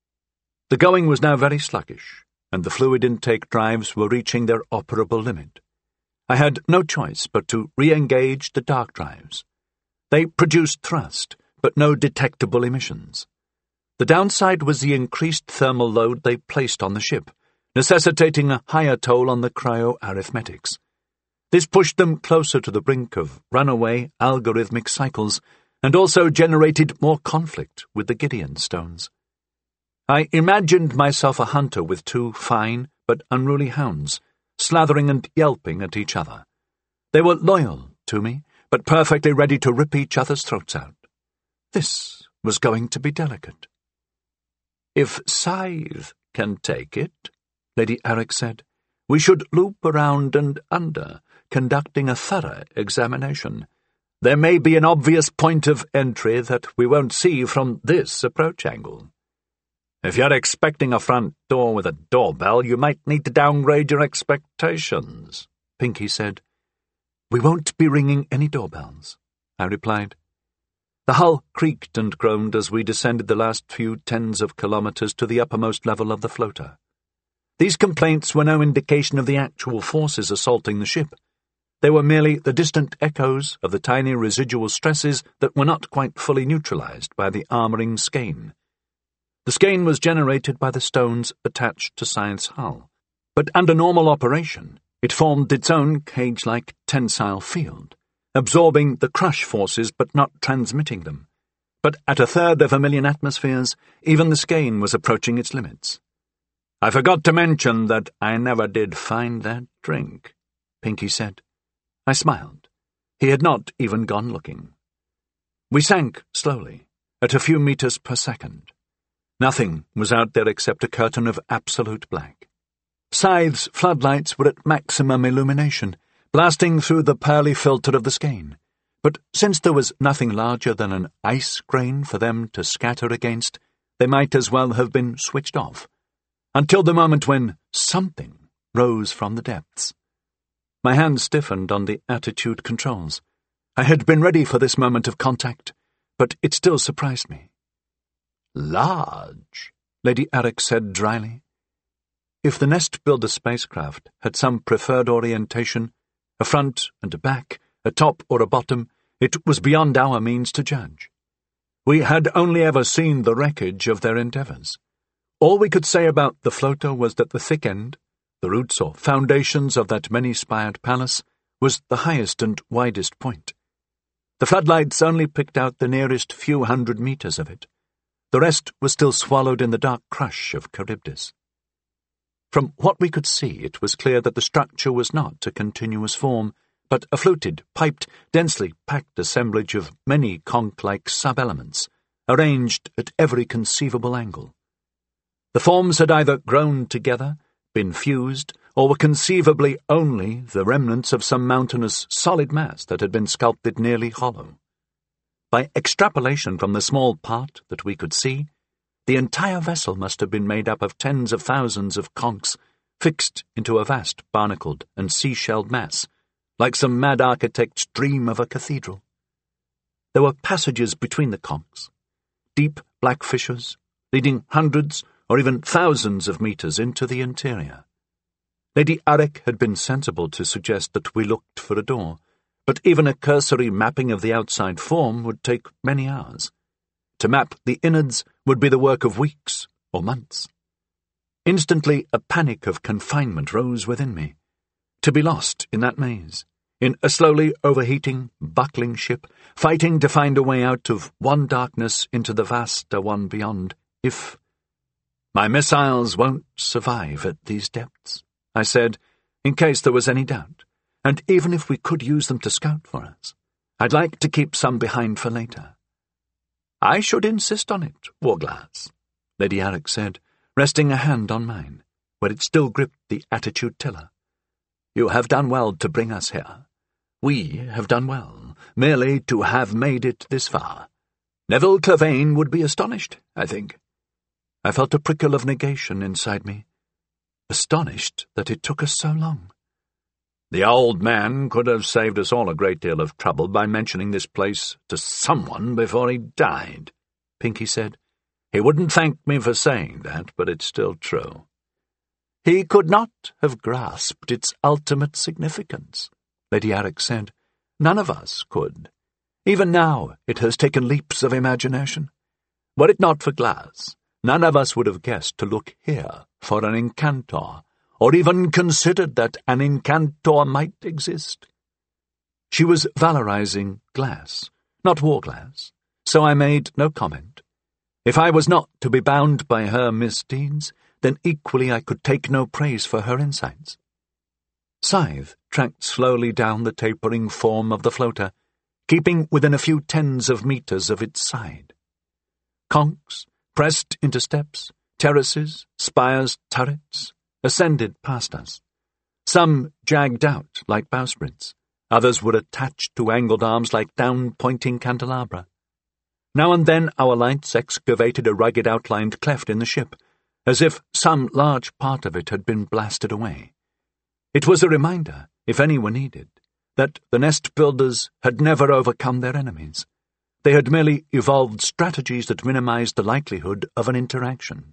The going was now very sluggish, and the fluid intake drives were reaching their operable limit. I had no choice but to re-engage the dark drives. They produced thrust, but no detectable emissions. The downside was the increased thermal load they placed on the ship, necessitating a higher toll on the cryo-arithmetics. This pushed them closer to the brink of runaway algorithmic cycles, and also generated more conflict with the Gideon stones. I imagined myself a hunter with two fine but unruly hounds, slathering and yelping at each other. They were loyal to me, but perfectly ready to rip each other's throats out. This was going to be delicate. "If Scythe can take it," Lady Eric said, "we should loop around and under, conducting a thorough examination. There may be an obvious point of entry that we won't see from this approach angle. If you're expecting a front door with a doorbell, you might need to downgrade your expectations," Pinky said. "We won't be ringing any doorbells," I replied. The hull creaked and groaned as we descended the last few tens of kilometers to the uppermost level of the floater. These complaints were no indication of the actual forces assaulting the ship. They were merely the distant echoes of the tiny residual stresses that were not quite fully neutralized by the armoring skein. The skein was generated by the stones attached to Scythe's hull, but under normal operation it formed its own cage-like tensile field, absorbing the crush forces but not transmitting them. But at 1/3 of a million atmospheres, even the skein was approaching its limits. "I forgot to mention that I never did find that drink," Pinky said. I smiled. He had not even gone looking. We sank slowly, at a few meters per second. Nothing was out there except a curtain of absolute black. Scythe's floodlights were at maximum illumination, blasting through the pearly filter of the skein. But since there was nothing larger than an ice grain for them to scatter against, they might as well have been switched off, until the moment when something rose from the depths. My hand stiffened on the attitude controls. I had been ready for this moment of contact, but it still surprised me. "Large," Lady Eric said dryly. If the Nest Builder spacecraft had some preferred orientation, a front and a back, a top or a bottom, it was beyond our means to judge. We had only ever seen the wreckage of their endeavors. All we could say about the floater was that the thick end, the roots or foundations of that many-spired palace, was the highest and widest point. The floodlights only picked out the nearest few hundred meters of it. The rest was still swallowed in the dark crush of Charybdis. From what we could see, it was clear that the structure was not a continuous form, but a fluted, piped, densely packed assemblage of many conch-like sub-elements, arranged at every conceivable angle. The forms had either grown together, been fused, or were conceivably only the remnants of some mountainous solid mass that had been sculpted nearly hollow. By extrapolation from the small part that we could see, The entire vessel must have been made up of tens of thousands of conchs, fixed into a vast barnacled and sea-shelled mass, like some mad architect's dream of a cathedral. There were passages between the conchs, deep black fissures, leading hundreds or even thousands of meters into the interior. Lady Arek had been sensible to suggest that we looked for a door, but even a cursory mapping of the outside form would take many hours. To map the innards would be the work of weeks or months. Instantly, a panic of confinement rose within me. To be lost in that maze, in a slowly overheating, buckling ship, fighting to find a way out of one darkness into the vaster one beyond, if... "My missiles won't survive at these depths," I said, in case there was any doubt, "and even if we could use them to scout for us, I'd like to keep some behind for later." "I should insist on it, Warglass," Lady Arek said, resting a hand on mine, where it still gripped the attitude tiller. "You have done well to bring us here. We have done well, merely to have made it this far. Neville Clavane would be astonished, I think." I felt a prickle of negation inside me. Astonished that it took us so long. "The old man could have saved us all a great deal of trouble by mentioning this place to someone before he died," Pinky said. "He wouldn't thank me for saying that, but it's still true." "He could not have grasped its ultimate significance," Lady Arek said. "None of us could. Even now it has taken leaps of imagination. Were it not for Glass, none of us would have guessed to look here for an incantor, or even considered that an incantor might exist." She was valorizing Glass, not Warglass, so I made no comment. If I was not to be bound by her misdeeds, then equally I could take no praise for her insights. Scythe tracked slowly down the tapering form of the floater, keeping within a few tens of meters of its side. Conchs, pressed into steps, terraces, spires, turrets, ascended past us. Some jagged out like bowsprits, others were attached to angled arms like down-pointing candelabra. Now and then our lights excavated a rugged outlined cleft in the ship, as if some large part of it had been blasted away. It was a reminder, if any were needed, that the nest builders had never overcome their enemies. They had merely evolved strategies that minimized the likelihood of an interaction.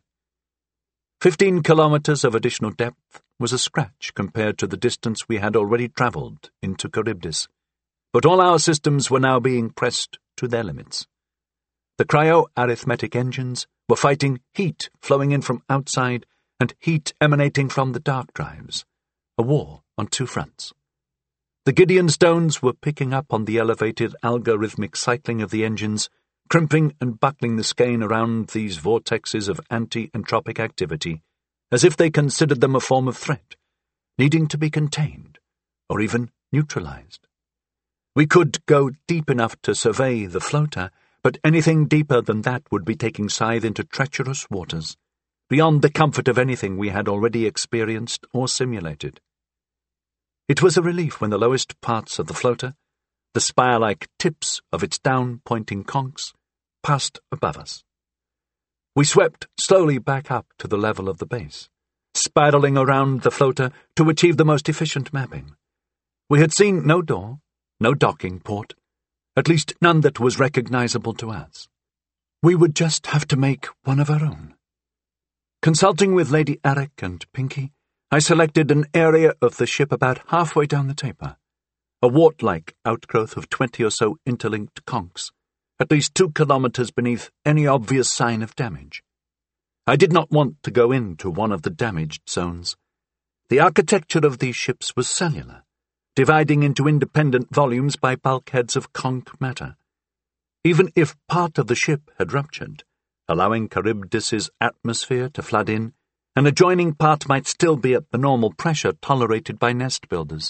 15 kilometers of additional depth was a scratch compared to the distance we had already traveled into Charybdis, but all our systems were now being pressed to their limits. The cryo-arithmetic engines were fighting heat flowing in from outside and heat emanating from the dark drives, a war on two fronts. The Gideon stones were picking up on the elevated algorithmic cycling of the engines, crimping and buckling the skein around these vortexes of anti-entropic activity, as if they considered them a form of threat, needing to be contained, or even neutralized. We could go deep enough to survey the floater, but anything deeper than that would be taking Scythe into treacherous waters, beyond the comfort of anything we had already experienced or simulated. It was a relief when the lowest parts of the floater, the spire-like tips of its down-pointing conchs, passed above us. We swept slowly back up to the level of the base, spiraling around the floater to achieve the most efficient mapping. We had seen no door, no docking port, at least none that was recognizable to us. We would just have to make one of our own. Consulting with Lady Arek and Pinky, I selected an area of the ship about halfway down the taper, a wart-like outgrowth of 20 or so interlinked conchs, at least 2 kilometers beneath any obvious sign of damage. I did not want to go into one of the damaged zones. The architecture of these ships was cellular, dividing into independent volumes by bulkheads of conch matter. Even if part of the ship had ruptured, allowing Charybdis's atmosphere to flood in, an adjoining part might still be at the normal pressure tolerated by nest builders.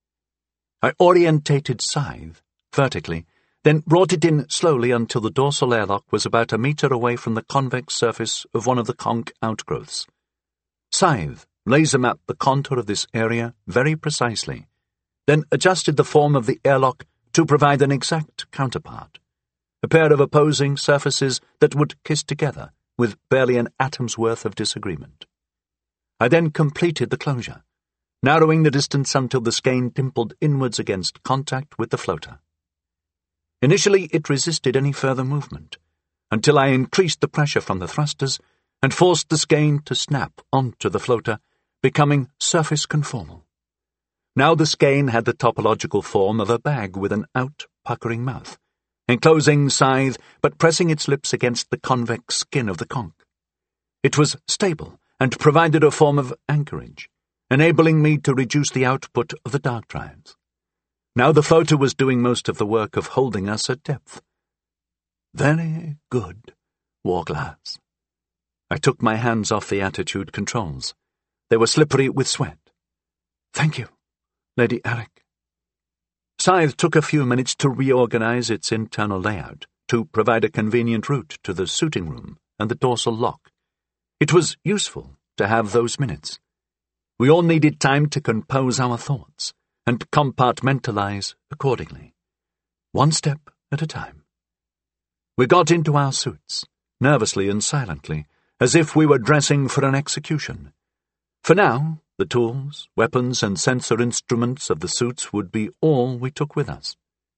I orientated Scythe vertically, then brought it in slowly until the dorsal airlock was about a meter away from the convex surface of one of the conch outgrowths. Scythe laser-mapped the contour of this area very precisely, then adjusted the form of the airlock to provide an exact counterpart, a pair of opposing surfaces that would kiss together with barely an atom's worth of disagreement. I then completed the closure, narrowing the distance until the skein dimpled inwards against contact with the floater. Initially it resisted any further movement, until I increased the pressure from the thrusters and forced the skein to snap onto the floater, becoming surface conformal. Now the skein had the topological form of a bag with an out-puckering mouth, enclosing scythe but pressing its lips against the convex skin of the conch. It was stable and provided a form of anchorage, enabling me to reduce the output of the dark drives. Now the floater was doing most of the work of holding us at depth. Very good, Warglass. I took my hands off the attitude controls. They were slippery with sweat. Thank you, Lady Eric. Scythe took a few minutes to reorganize its internal layout, to provide a convenient route to the suiting room and the dorsal lock. It was useful to have those minutes. We all needed time to compose our thoughts and compartmentalize accordingly, one step at a time. We got into our suits, nervously and silently, as if we were dressing for an execution. For now, the tools, weapons, and sensor instruments of the suits would be all we took with us.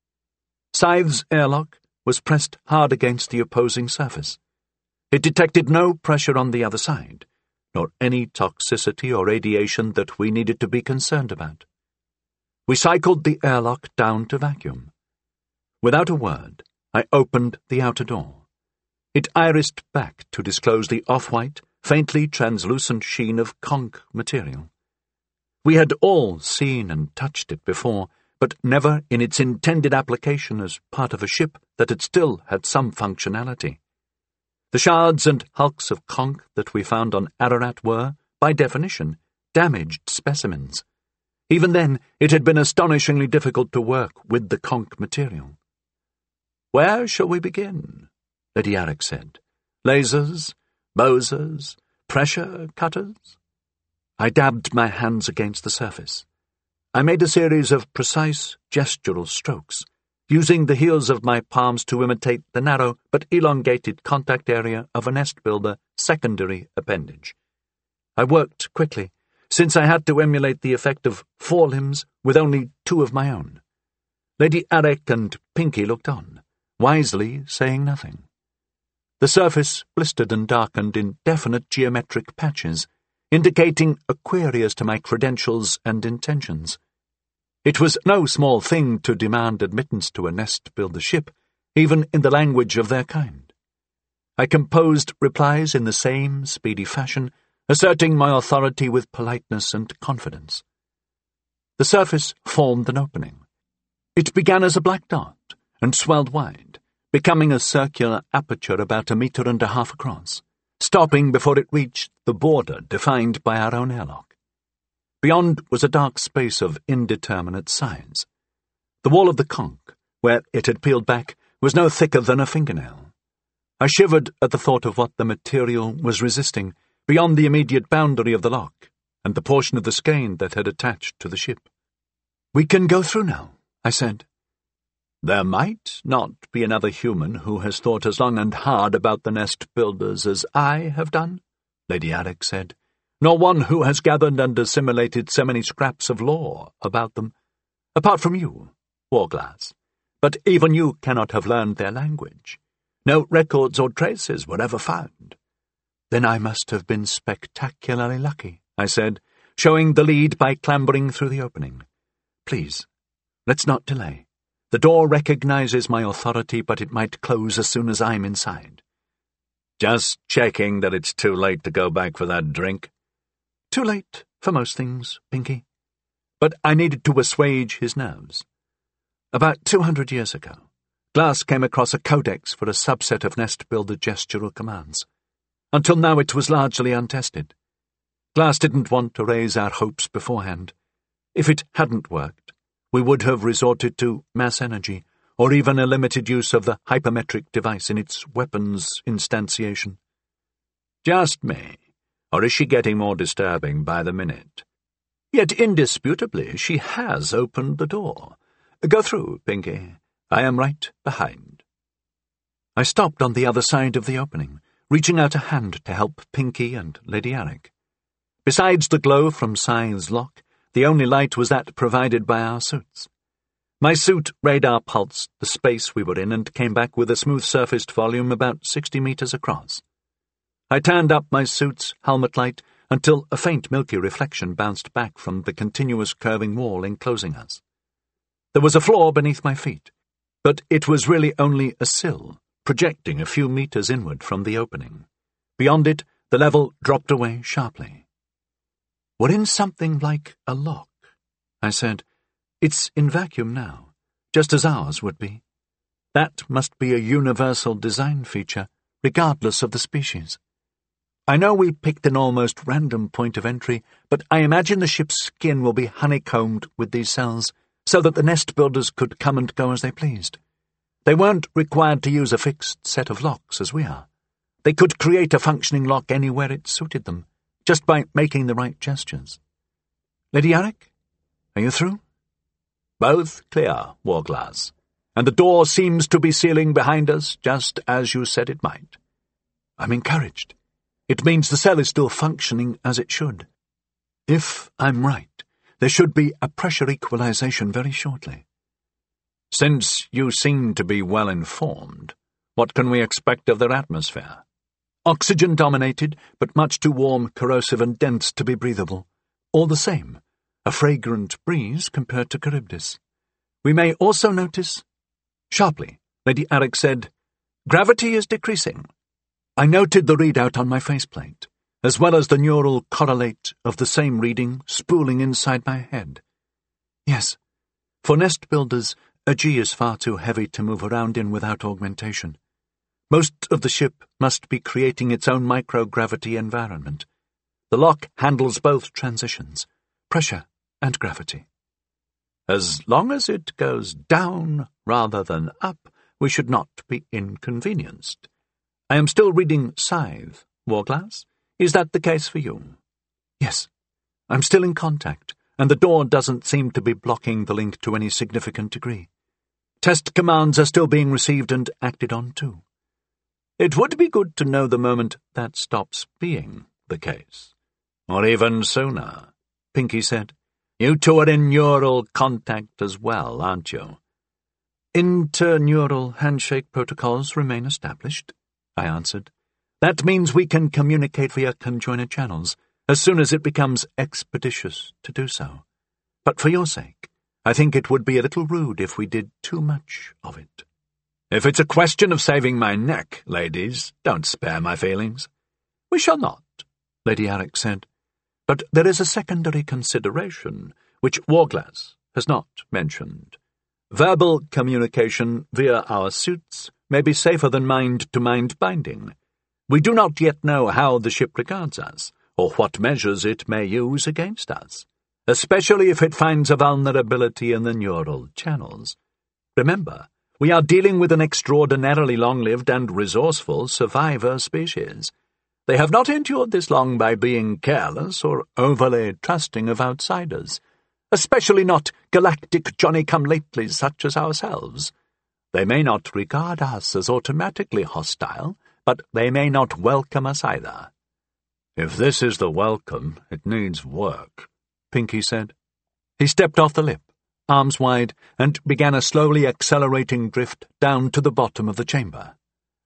Scythe's airlock was pressed hard against the opposing surface. It detected no pressure on the other side, nor any toxicity or radiation that we needed to be concerned about. We cycled the airlock down to vacuum. Without a word, I opened the outer door. It irised back to disclose the off-white, faintly translucent sheen of conch material. We had all seen and touched it before, but never in its intended application as part of a ship that had still had some functionality. The shards and hulks of conch that we found on Ararat were, by definition, damaged specimens. Even then, it had been astonishingly difficult to work with the conch material. "Where shall we begin?" Lady Eric said. "Lasers, bosers, pressure cutters?" I dabbed my hands against the surface. I made a series of precise gestural strokes, using the heels of my palms to imitate the narrow but elongated contact area of a nest builder secondary appendage. I worked quickly, since I had to emulate the effect of forelimbs with only two of my own. Lady Eric and Pinky looked on, wisely saying nothing. The surface blistered and darkened in definite geometric patches, indicating a query as to my credentials and intentions. It was no small thing to demand admittance to a nest-builder ship, even in the language of their kind. I composed replies in the same speedy fashion, asserting my authority with politeness and confidence. The surface formed an opening. It began as a black dot and swelled wide, becoming a circular aperture about 1.5 meters across, stopping before it reached the border defined by our own airlock. Beyond was a dark space of indeterminate size. The wall of the conch, where it had peeled back, was no thicker than a fingernail. I shivered at the thought of what the material was resisting beyond the immediate boundary of the lock and the portion of the skein that had attached to the ship. "We can go through now," I said. "There might not be another human who has thought as long and hard about the nest builders as I have done," Lady Eric said, "nor one who has gathered and assimilated so many scraps of lore about them, apart from you, Warglass. But even you cannot have learned their language. No records or traces were ever found." "Then I must have been spectacularly lucky," I said, showing the lead by clambering through the opening. "Please, let's not delay. The door recognizes my authority, but it might close as soon as I'm inside." "Just checking that it's too late to go back for that drink." "Too late for most things, Pinky." But I needed to assuage his nerves. About 200 years ago, Glass came across a codex for a subset of nest-builder gestural commands. Until now it was largely untested. Glass didn't want to raise our hopes beforehand. If it hadn't worked, we would have resorted to mass energy, or even a limited use of the hypermetric device in its weapons instantiation. "Just me, or is she getting more disturbing by the minute? Yet indisputably she has opened the door. Go through, Pinky. I am right behind." I stopped on the other side of the opening, reaching out a hand to help Pinky and Lady Eric. Besides the glow from Scythe's lock, the only light was that provided by our suits. My suit radar pulsed the space we were in and came back with a smooth-surfaced volume about 60 meters across. I turned up my suit's helmet light until a faint milky reflection bounced back from the continuous curving wall enclosing us. There was a floor beneath my feet, but it was really only a sill, projecting a few meters inward from the opening. Beyond it, the level dropped away sharply. "We're in something like a lock," I said. "It's in vacuum now, just as ours would be. That must be a universal design feature, regardless of the species. I know we picked an almost random point of entry, but I imagine the ship's skin will be honeycombed with these cells, so that the nest builders could come and go as they pleased. They weren't required to use a fixed set of locks as we are. They could create a functioning lock anywhere it suited them, just by making the right gestures. Lady Eric, are you through?" "Both clear, Warglass, and the door seems to be sealing behind us, just as you said it might." I'm encouraged. It means the cell is still functioning as it should. If I'm right, there should be a pressure equalization very shortly. "Since you seem to be well informed, what can we expect of their atmosphere?" "Oxygen-dominated, but much too warm, corrosive, and dense to be breathable. All the same, a fragrant breeze compared to Charybdis. We may also notice..." Sharply, Lady Eric said, "Gravity is decreasing." I noted the readout on my faceplate, as well as the neural correlate of the same reading spooling inside my head. Yes, for nest builders, a G is far too heavy to move around in without augmentation. Most of the ship must be creating its own microgravity environment. The lock handles both transitions, pressure and gravity. As long as it goes down rather than up, we should not be inconvenienced. I am still reading Scythe, Warglass. Is that the case for you?" "Yes, I'm still in contact, and the door doesn't seem to be blocking the link to any significant degree. Test commands are still being received and acted on too." "It would be good to know the moment that stops being the case. Or even sooner," Pinky said. "You two are in neural contact as well, aren't you?" "Interneural handshake protocols remain established," I answered. "That means we can communicate via conjoiner channels as soon as it becomes expeditious to do so. But for your sake, I think it would be a little rude if we did too much of it." "If it's a question of saving my neck, ladies, don't spare my feelings." "We shall not," Lady Eric said. "But there is a secondary consideration, which Warglass has not mentioned. Verbal communication via our suits may be safer than mind-to-mind binding. We do not yet know how the ship regards us, or what measures it may use against us, especially if it finds a vulnerability in the neural channels. Remember, we are dealing with an extraordinarily long-lived and resourceful survivor species. They have not endured this long by being careless or overly trusting of outsiders, especially not galactic Johnny-come-latelys such as ourselves. They may not regard us as automatically hostile, but they may not welcome us either." "If this is the welcome, it needs work," Pinky said. He stepped off the lip, arms wide, and began a slowly accelerating drift down to the bottom of the chamber.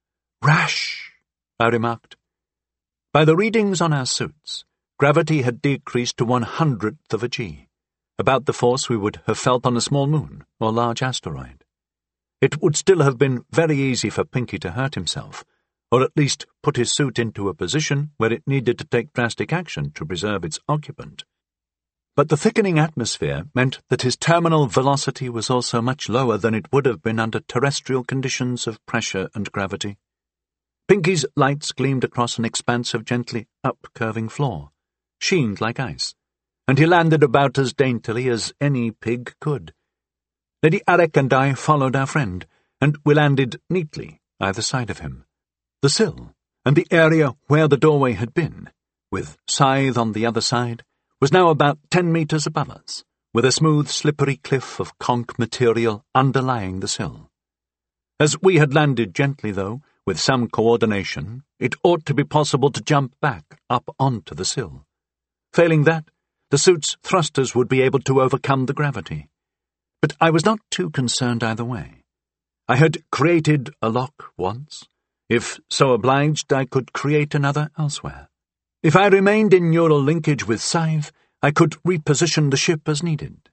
"Rash," I remarked. By the readings on our suits, gravity had decreased to 1/100th of a G, about the force we would have felt on a small moon or large asteroid. It would still have been very easy for Pinky to hurt himself, or at least put his suit into a position where it needed to take drastic action to preserve its occupant. But the thickening atmosphere meant that his terminal velocity was also much lower than it would have been under terrestrial conditions of pressure and gravity. Pinky's lights gleamed across an expanse of gently up-curving floor, sheened like ice, and he landed about as daintily as any pig could. Lady Eric and I followed our friend, and we landed neatly either side of him. The sill, and the area where the doorway had been, with Scythe on the other side, was now about 10 meters above us, with a smooth, slippery cliff of conch material underlying the sill. As we had landed gently, though, with some coordination, it ought to be possible to jump back up onto the sill. Failing that, the suit's thrusters would be able to overcome the gravity. But I was not too concerned either way. I had created a lock once. If so obliged, I could create another elsewhere. If I remained in neural linkage with Scythe, I could reposition the ship as needed.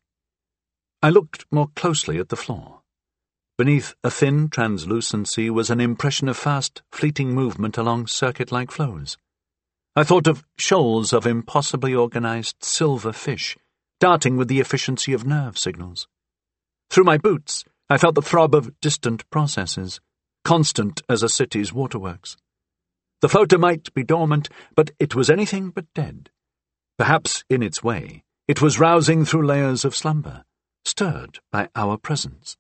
I looked more closely at the floor. Beneath a thin translucency was an impression of fast, fleeting movement along circuit-like flows. I thought of shoals of impossibly organized silver fish, darting with the efficiency of nerve signals. Through my boots, I felt the throb of distant processes, constant as a city's waterworks. The floater might be dormant, but it was anything but dead. Perhaps, in its way, it was rousing through layers of slumber, stirred by our presence.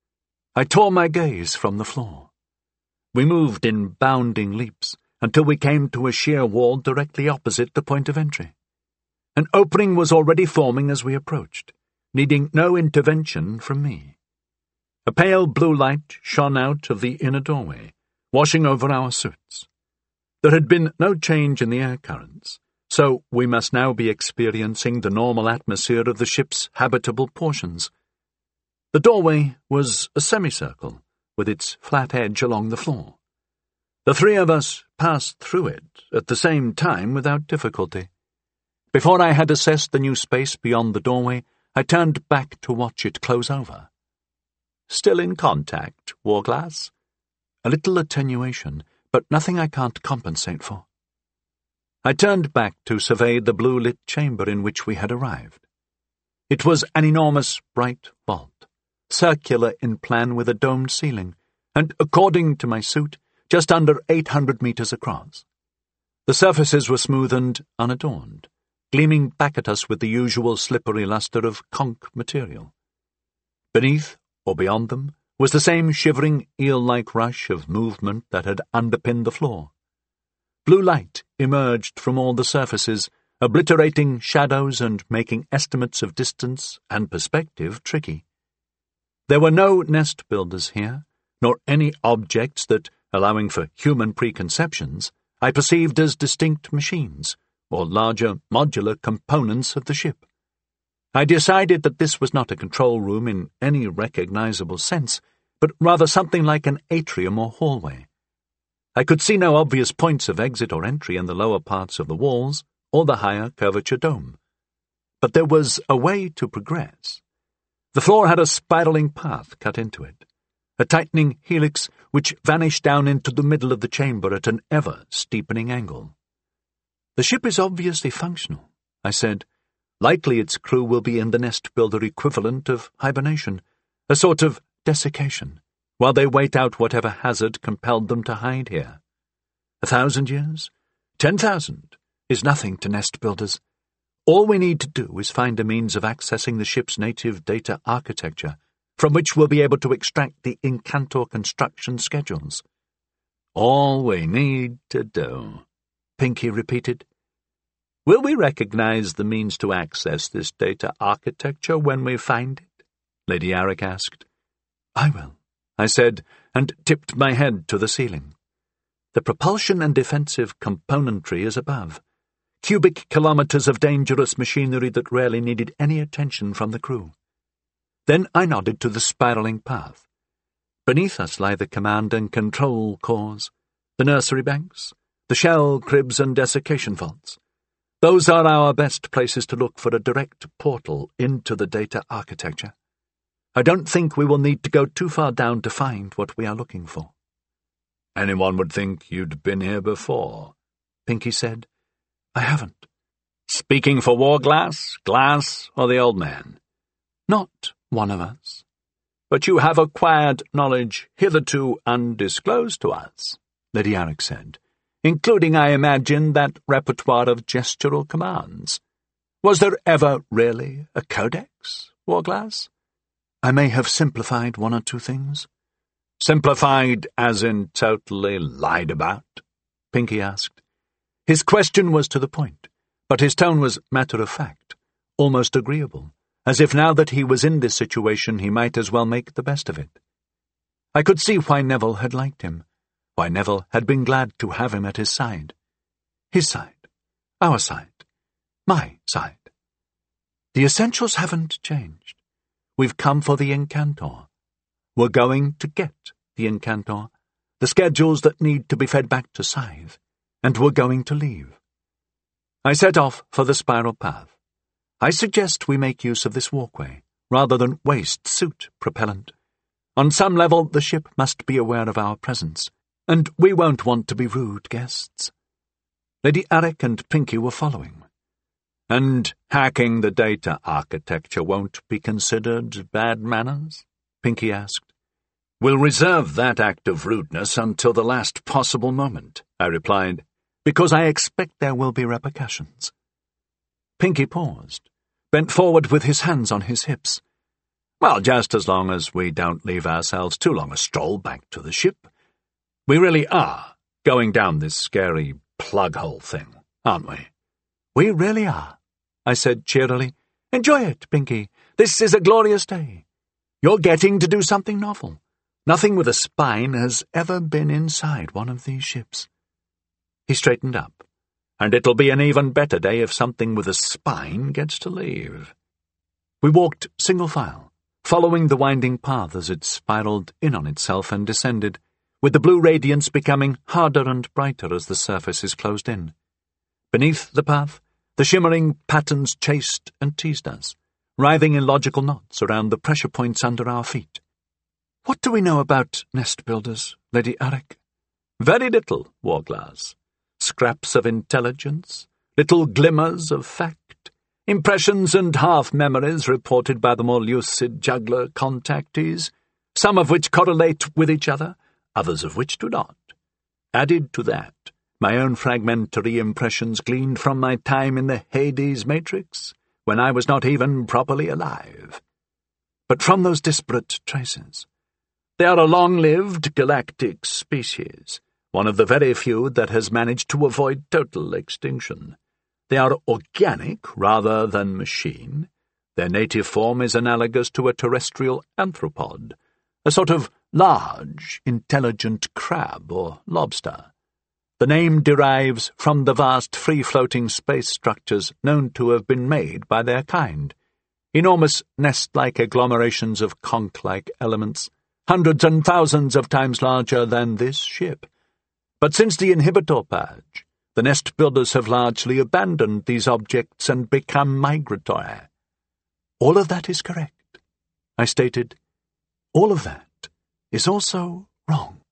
I tore my gaze from the floor. We moved in bounding leaps until we came to a sheer wall directly opposite the point of entry. An opening was already forming as we approached, needing no intervention from me. A pale blue light shone out of the inner doorway, washing over our suits. There had been no change in the air currents, so we must now be experiencing the normal atmosphere of the ship's habitable portions. The doorway was a semicircle, with its flat edge along the floor. The three of us passed through it at the same time without difficulty. Before I had assessed the new space beyond the doorway, I turned back to watch it close over. "Still in contact, Warglass?" A little attenuation, but nothing I can't compensate for. I turned back to survey the blue-lit chamber in which we had arrived. It was an enormous, bright vault, circular in plan with a domed ceiling, and, according to my suit, just under 800 meters across. The surfaces were smooth and unadorned, gleaming back at us with the usual slippery luster of conch material. Beneath, or beyond them, was the same shivering, eel-like rush of movement that had underpinned the floor. Blue light emerged from all the surfaces, obliterating shadows and making estimates of distance and perspective tricky. There were no nest builders here, nor any objects that, allowing for human preconceptions, I perceived as distinct machines, or larger modular components of the ship. I decided that this was not a control room in any recognizable sense, but rather something like an atrium or hallway. I could see no obvious points of exit or entry in the lower parts of the walls or the higher curvature dome. But there was a way to progress. The floor had a spiraling path cut into it, a tightening helix which vanished down into the middle of the chamber at an ever-steepening angle. "The ship is obviously functional," I said. "Likely its crew will be in the nest-builder equivalent of hibernation, a sort of desiccation, while they wait out whatever hazard compelled them to hide here. 1,000 years? 10,000 is nothing to nest-builders. All we need to do is find a means of accessing the ship's native data architecture, from which we'll be able to extract the Incantor construction schedules." "All we need to do," Pinky repeated. "Will we recognize the means to access this data architecture when we find it?" Lady Arrak asked. "I will," I said, and tipped my head to the ceiling. The propulsion and defensive componentry is above. Cubic kilometers of dangerous machinery that rarely needed any attention from the crew. Then I nodded to the spiraling path. Beneath us lie the command and control cores, the nursery banks, the shell cribs and desiccation vaults. Those are our best places to look for a direct portal into the data architecture. I don't think we will need to go too far down to find what we are looking for." "Anyone would think you'd been here before," Pinky said. "I haven't." "Speaking for Warglass, Glass, or the old man?" "Not one of us." "But you have acquired knowledge hitherto undisclosed to us," Lady Arrak said, "including, I imagine, that repertoire of gestural commands. Was there ever really a codex, Warglass?" "I may have simplified one or two things." "Simplified as in totally lied about?" Pinky asked. His question was to the point, but his tone was matter-of-fact, almost agreeable, as if now that he was in this situation he might as well make the best of it. I could see why Neville had liked him, why Neville had been glad to have him at his side. His side, our side, my side. The essentials haven't changed. We've come for the Incantor. We're going to get the Incantor, the schedules that need to be fed back to Scythe, and we're going to leave. I set off for the spiral path. I suggest we make use of this walkway, rather than waste suit propellant. On some level, the ship must be aware of our presence, and we won't want to be rude guests. Lady Arek and Pinky were following. And hacking the data architecture won't be considered bad manners? Pinky asked. We'll reserve that act of rudeness until the last possible moment, I replied, because I expect there will be repercussions. Pinky paused, bent forward with his hands on his hips. Well, just as long as we don't leave ourselves too long a stroll back to the ship. We really are going down this scary plug-hole thing, aren't we? We really are, I said cheerily. Enjoy it, Pinky. This is a glorious day. You're getting to do something novel. Nothing with a spine has ever been inside one of these ships. He straightened up. And it'll be an even better day if something with a spine gets to leave. We walked single file, following the winding path as it spiraled in on itself and descended, with the blue radiance becoming harder and brighter as the surfaces closed in. Beneath the path, the shimmering patterns chased and teased us, writhing in logical knots around the pressure points under our feet. What do we know about nest builders, Lady Arek? Very little, Warglass. Scraps of intelligence, little glimmers of fact, impressions and half-memories reported by the more lucid juggler contactees, some of which correlate with each other, others of which do not. Added to that, my own fragmentary impressions gleaned from my time in the Hades Matrix, when I was not even properly alive. But from those disparate traces, they are a long-lived galactic species, one of the very few that has managed to avoid total extinction. They are organic rather than machine. Their native form is analogous to a terrestrial anthropod, a sort of large, intelligent crab or lobster. The name derives from the vast free-floating space structures known to have been made by their kind, enormous nest-like agglomerations of conch-like elements, hundreds and thousands of times larger than this ship. But since the inhibitor purge, the nest builders have largely abandoned these objects and become migratory. All of that is correct, I stated. All of that is also wrong.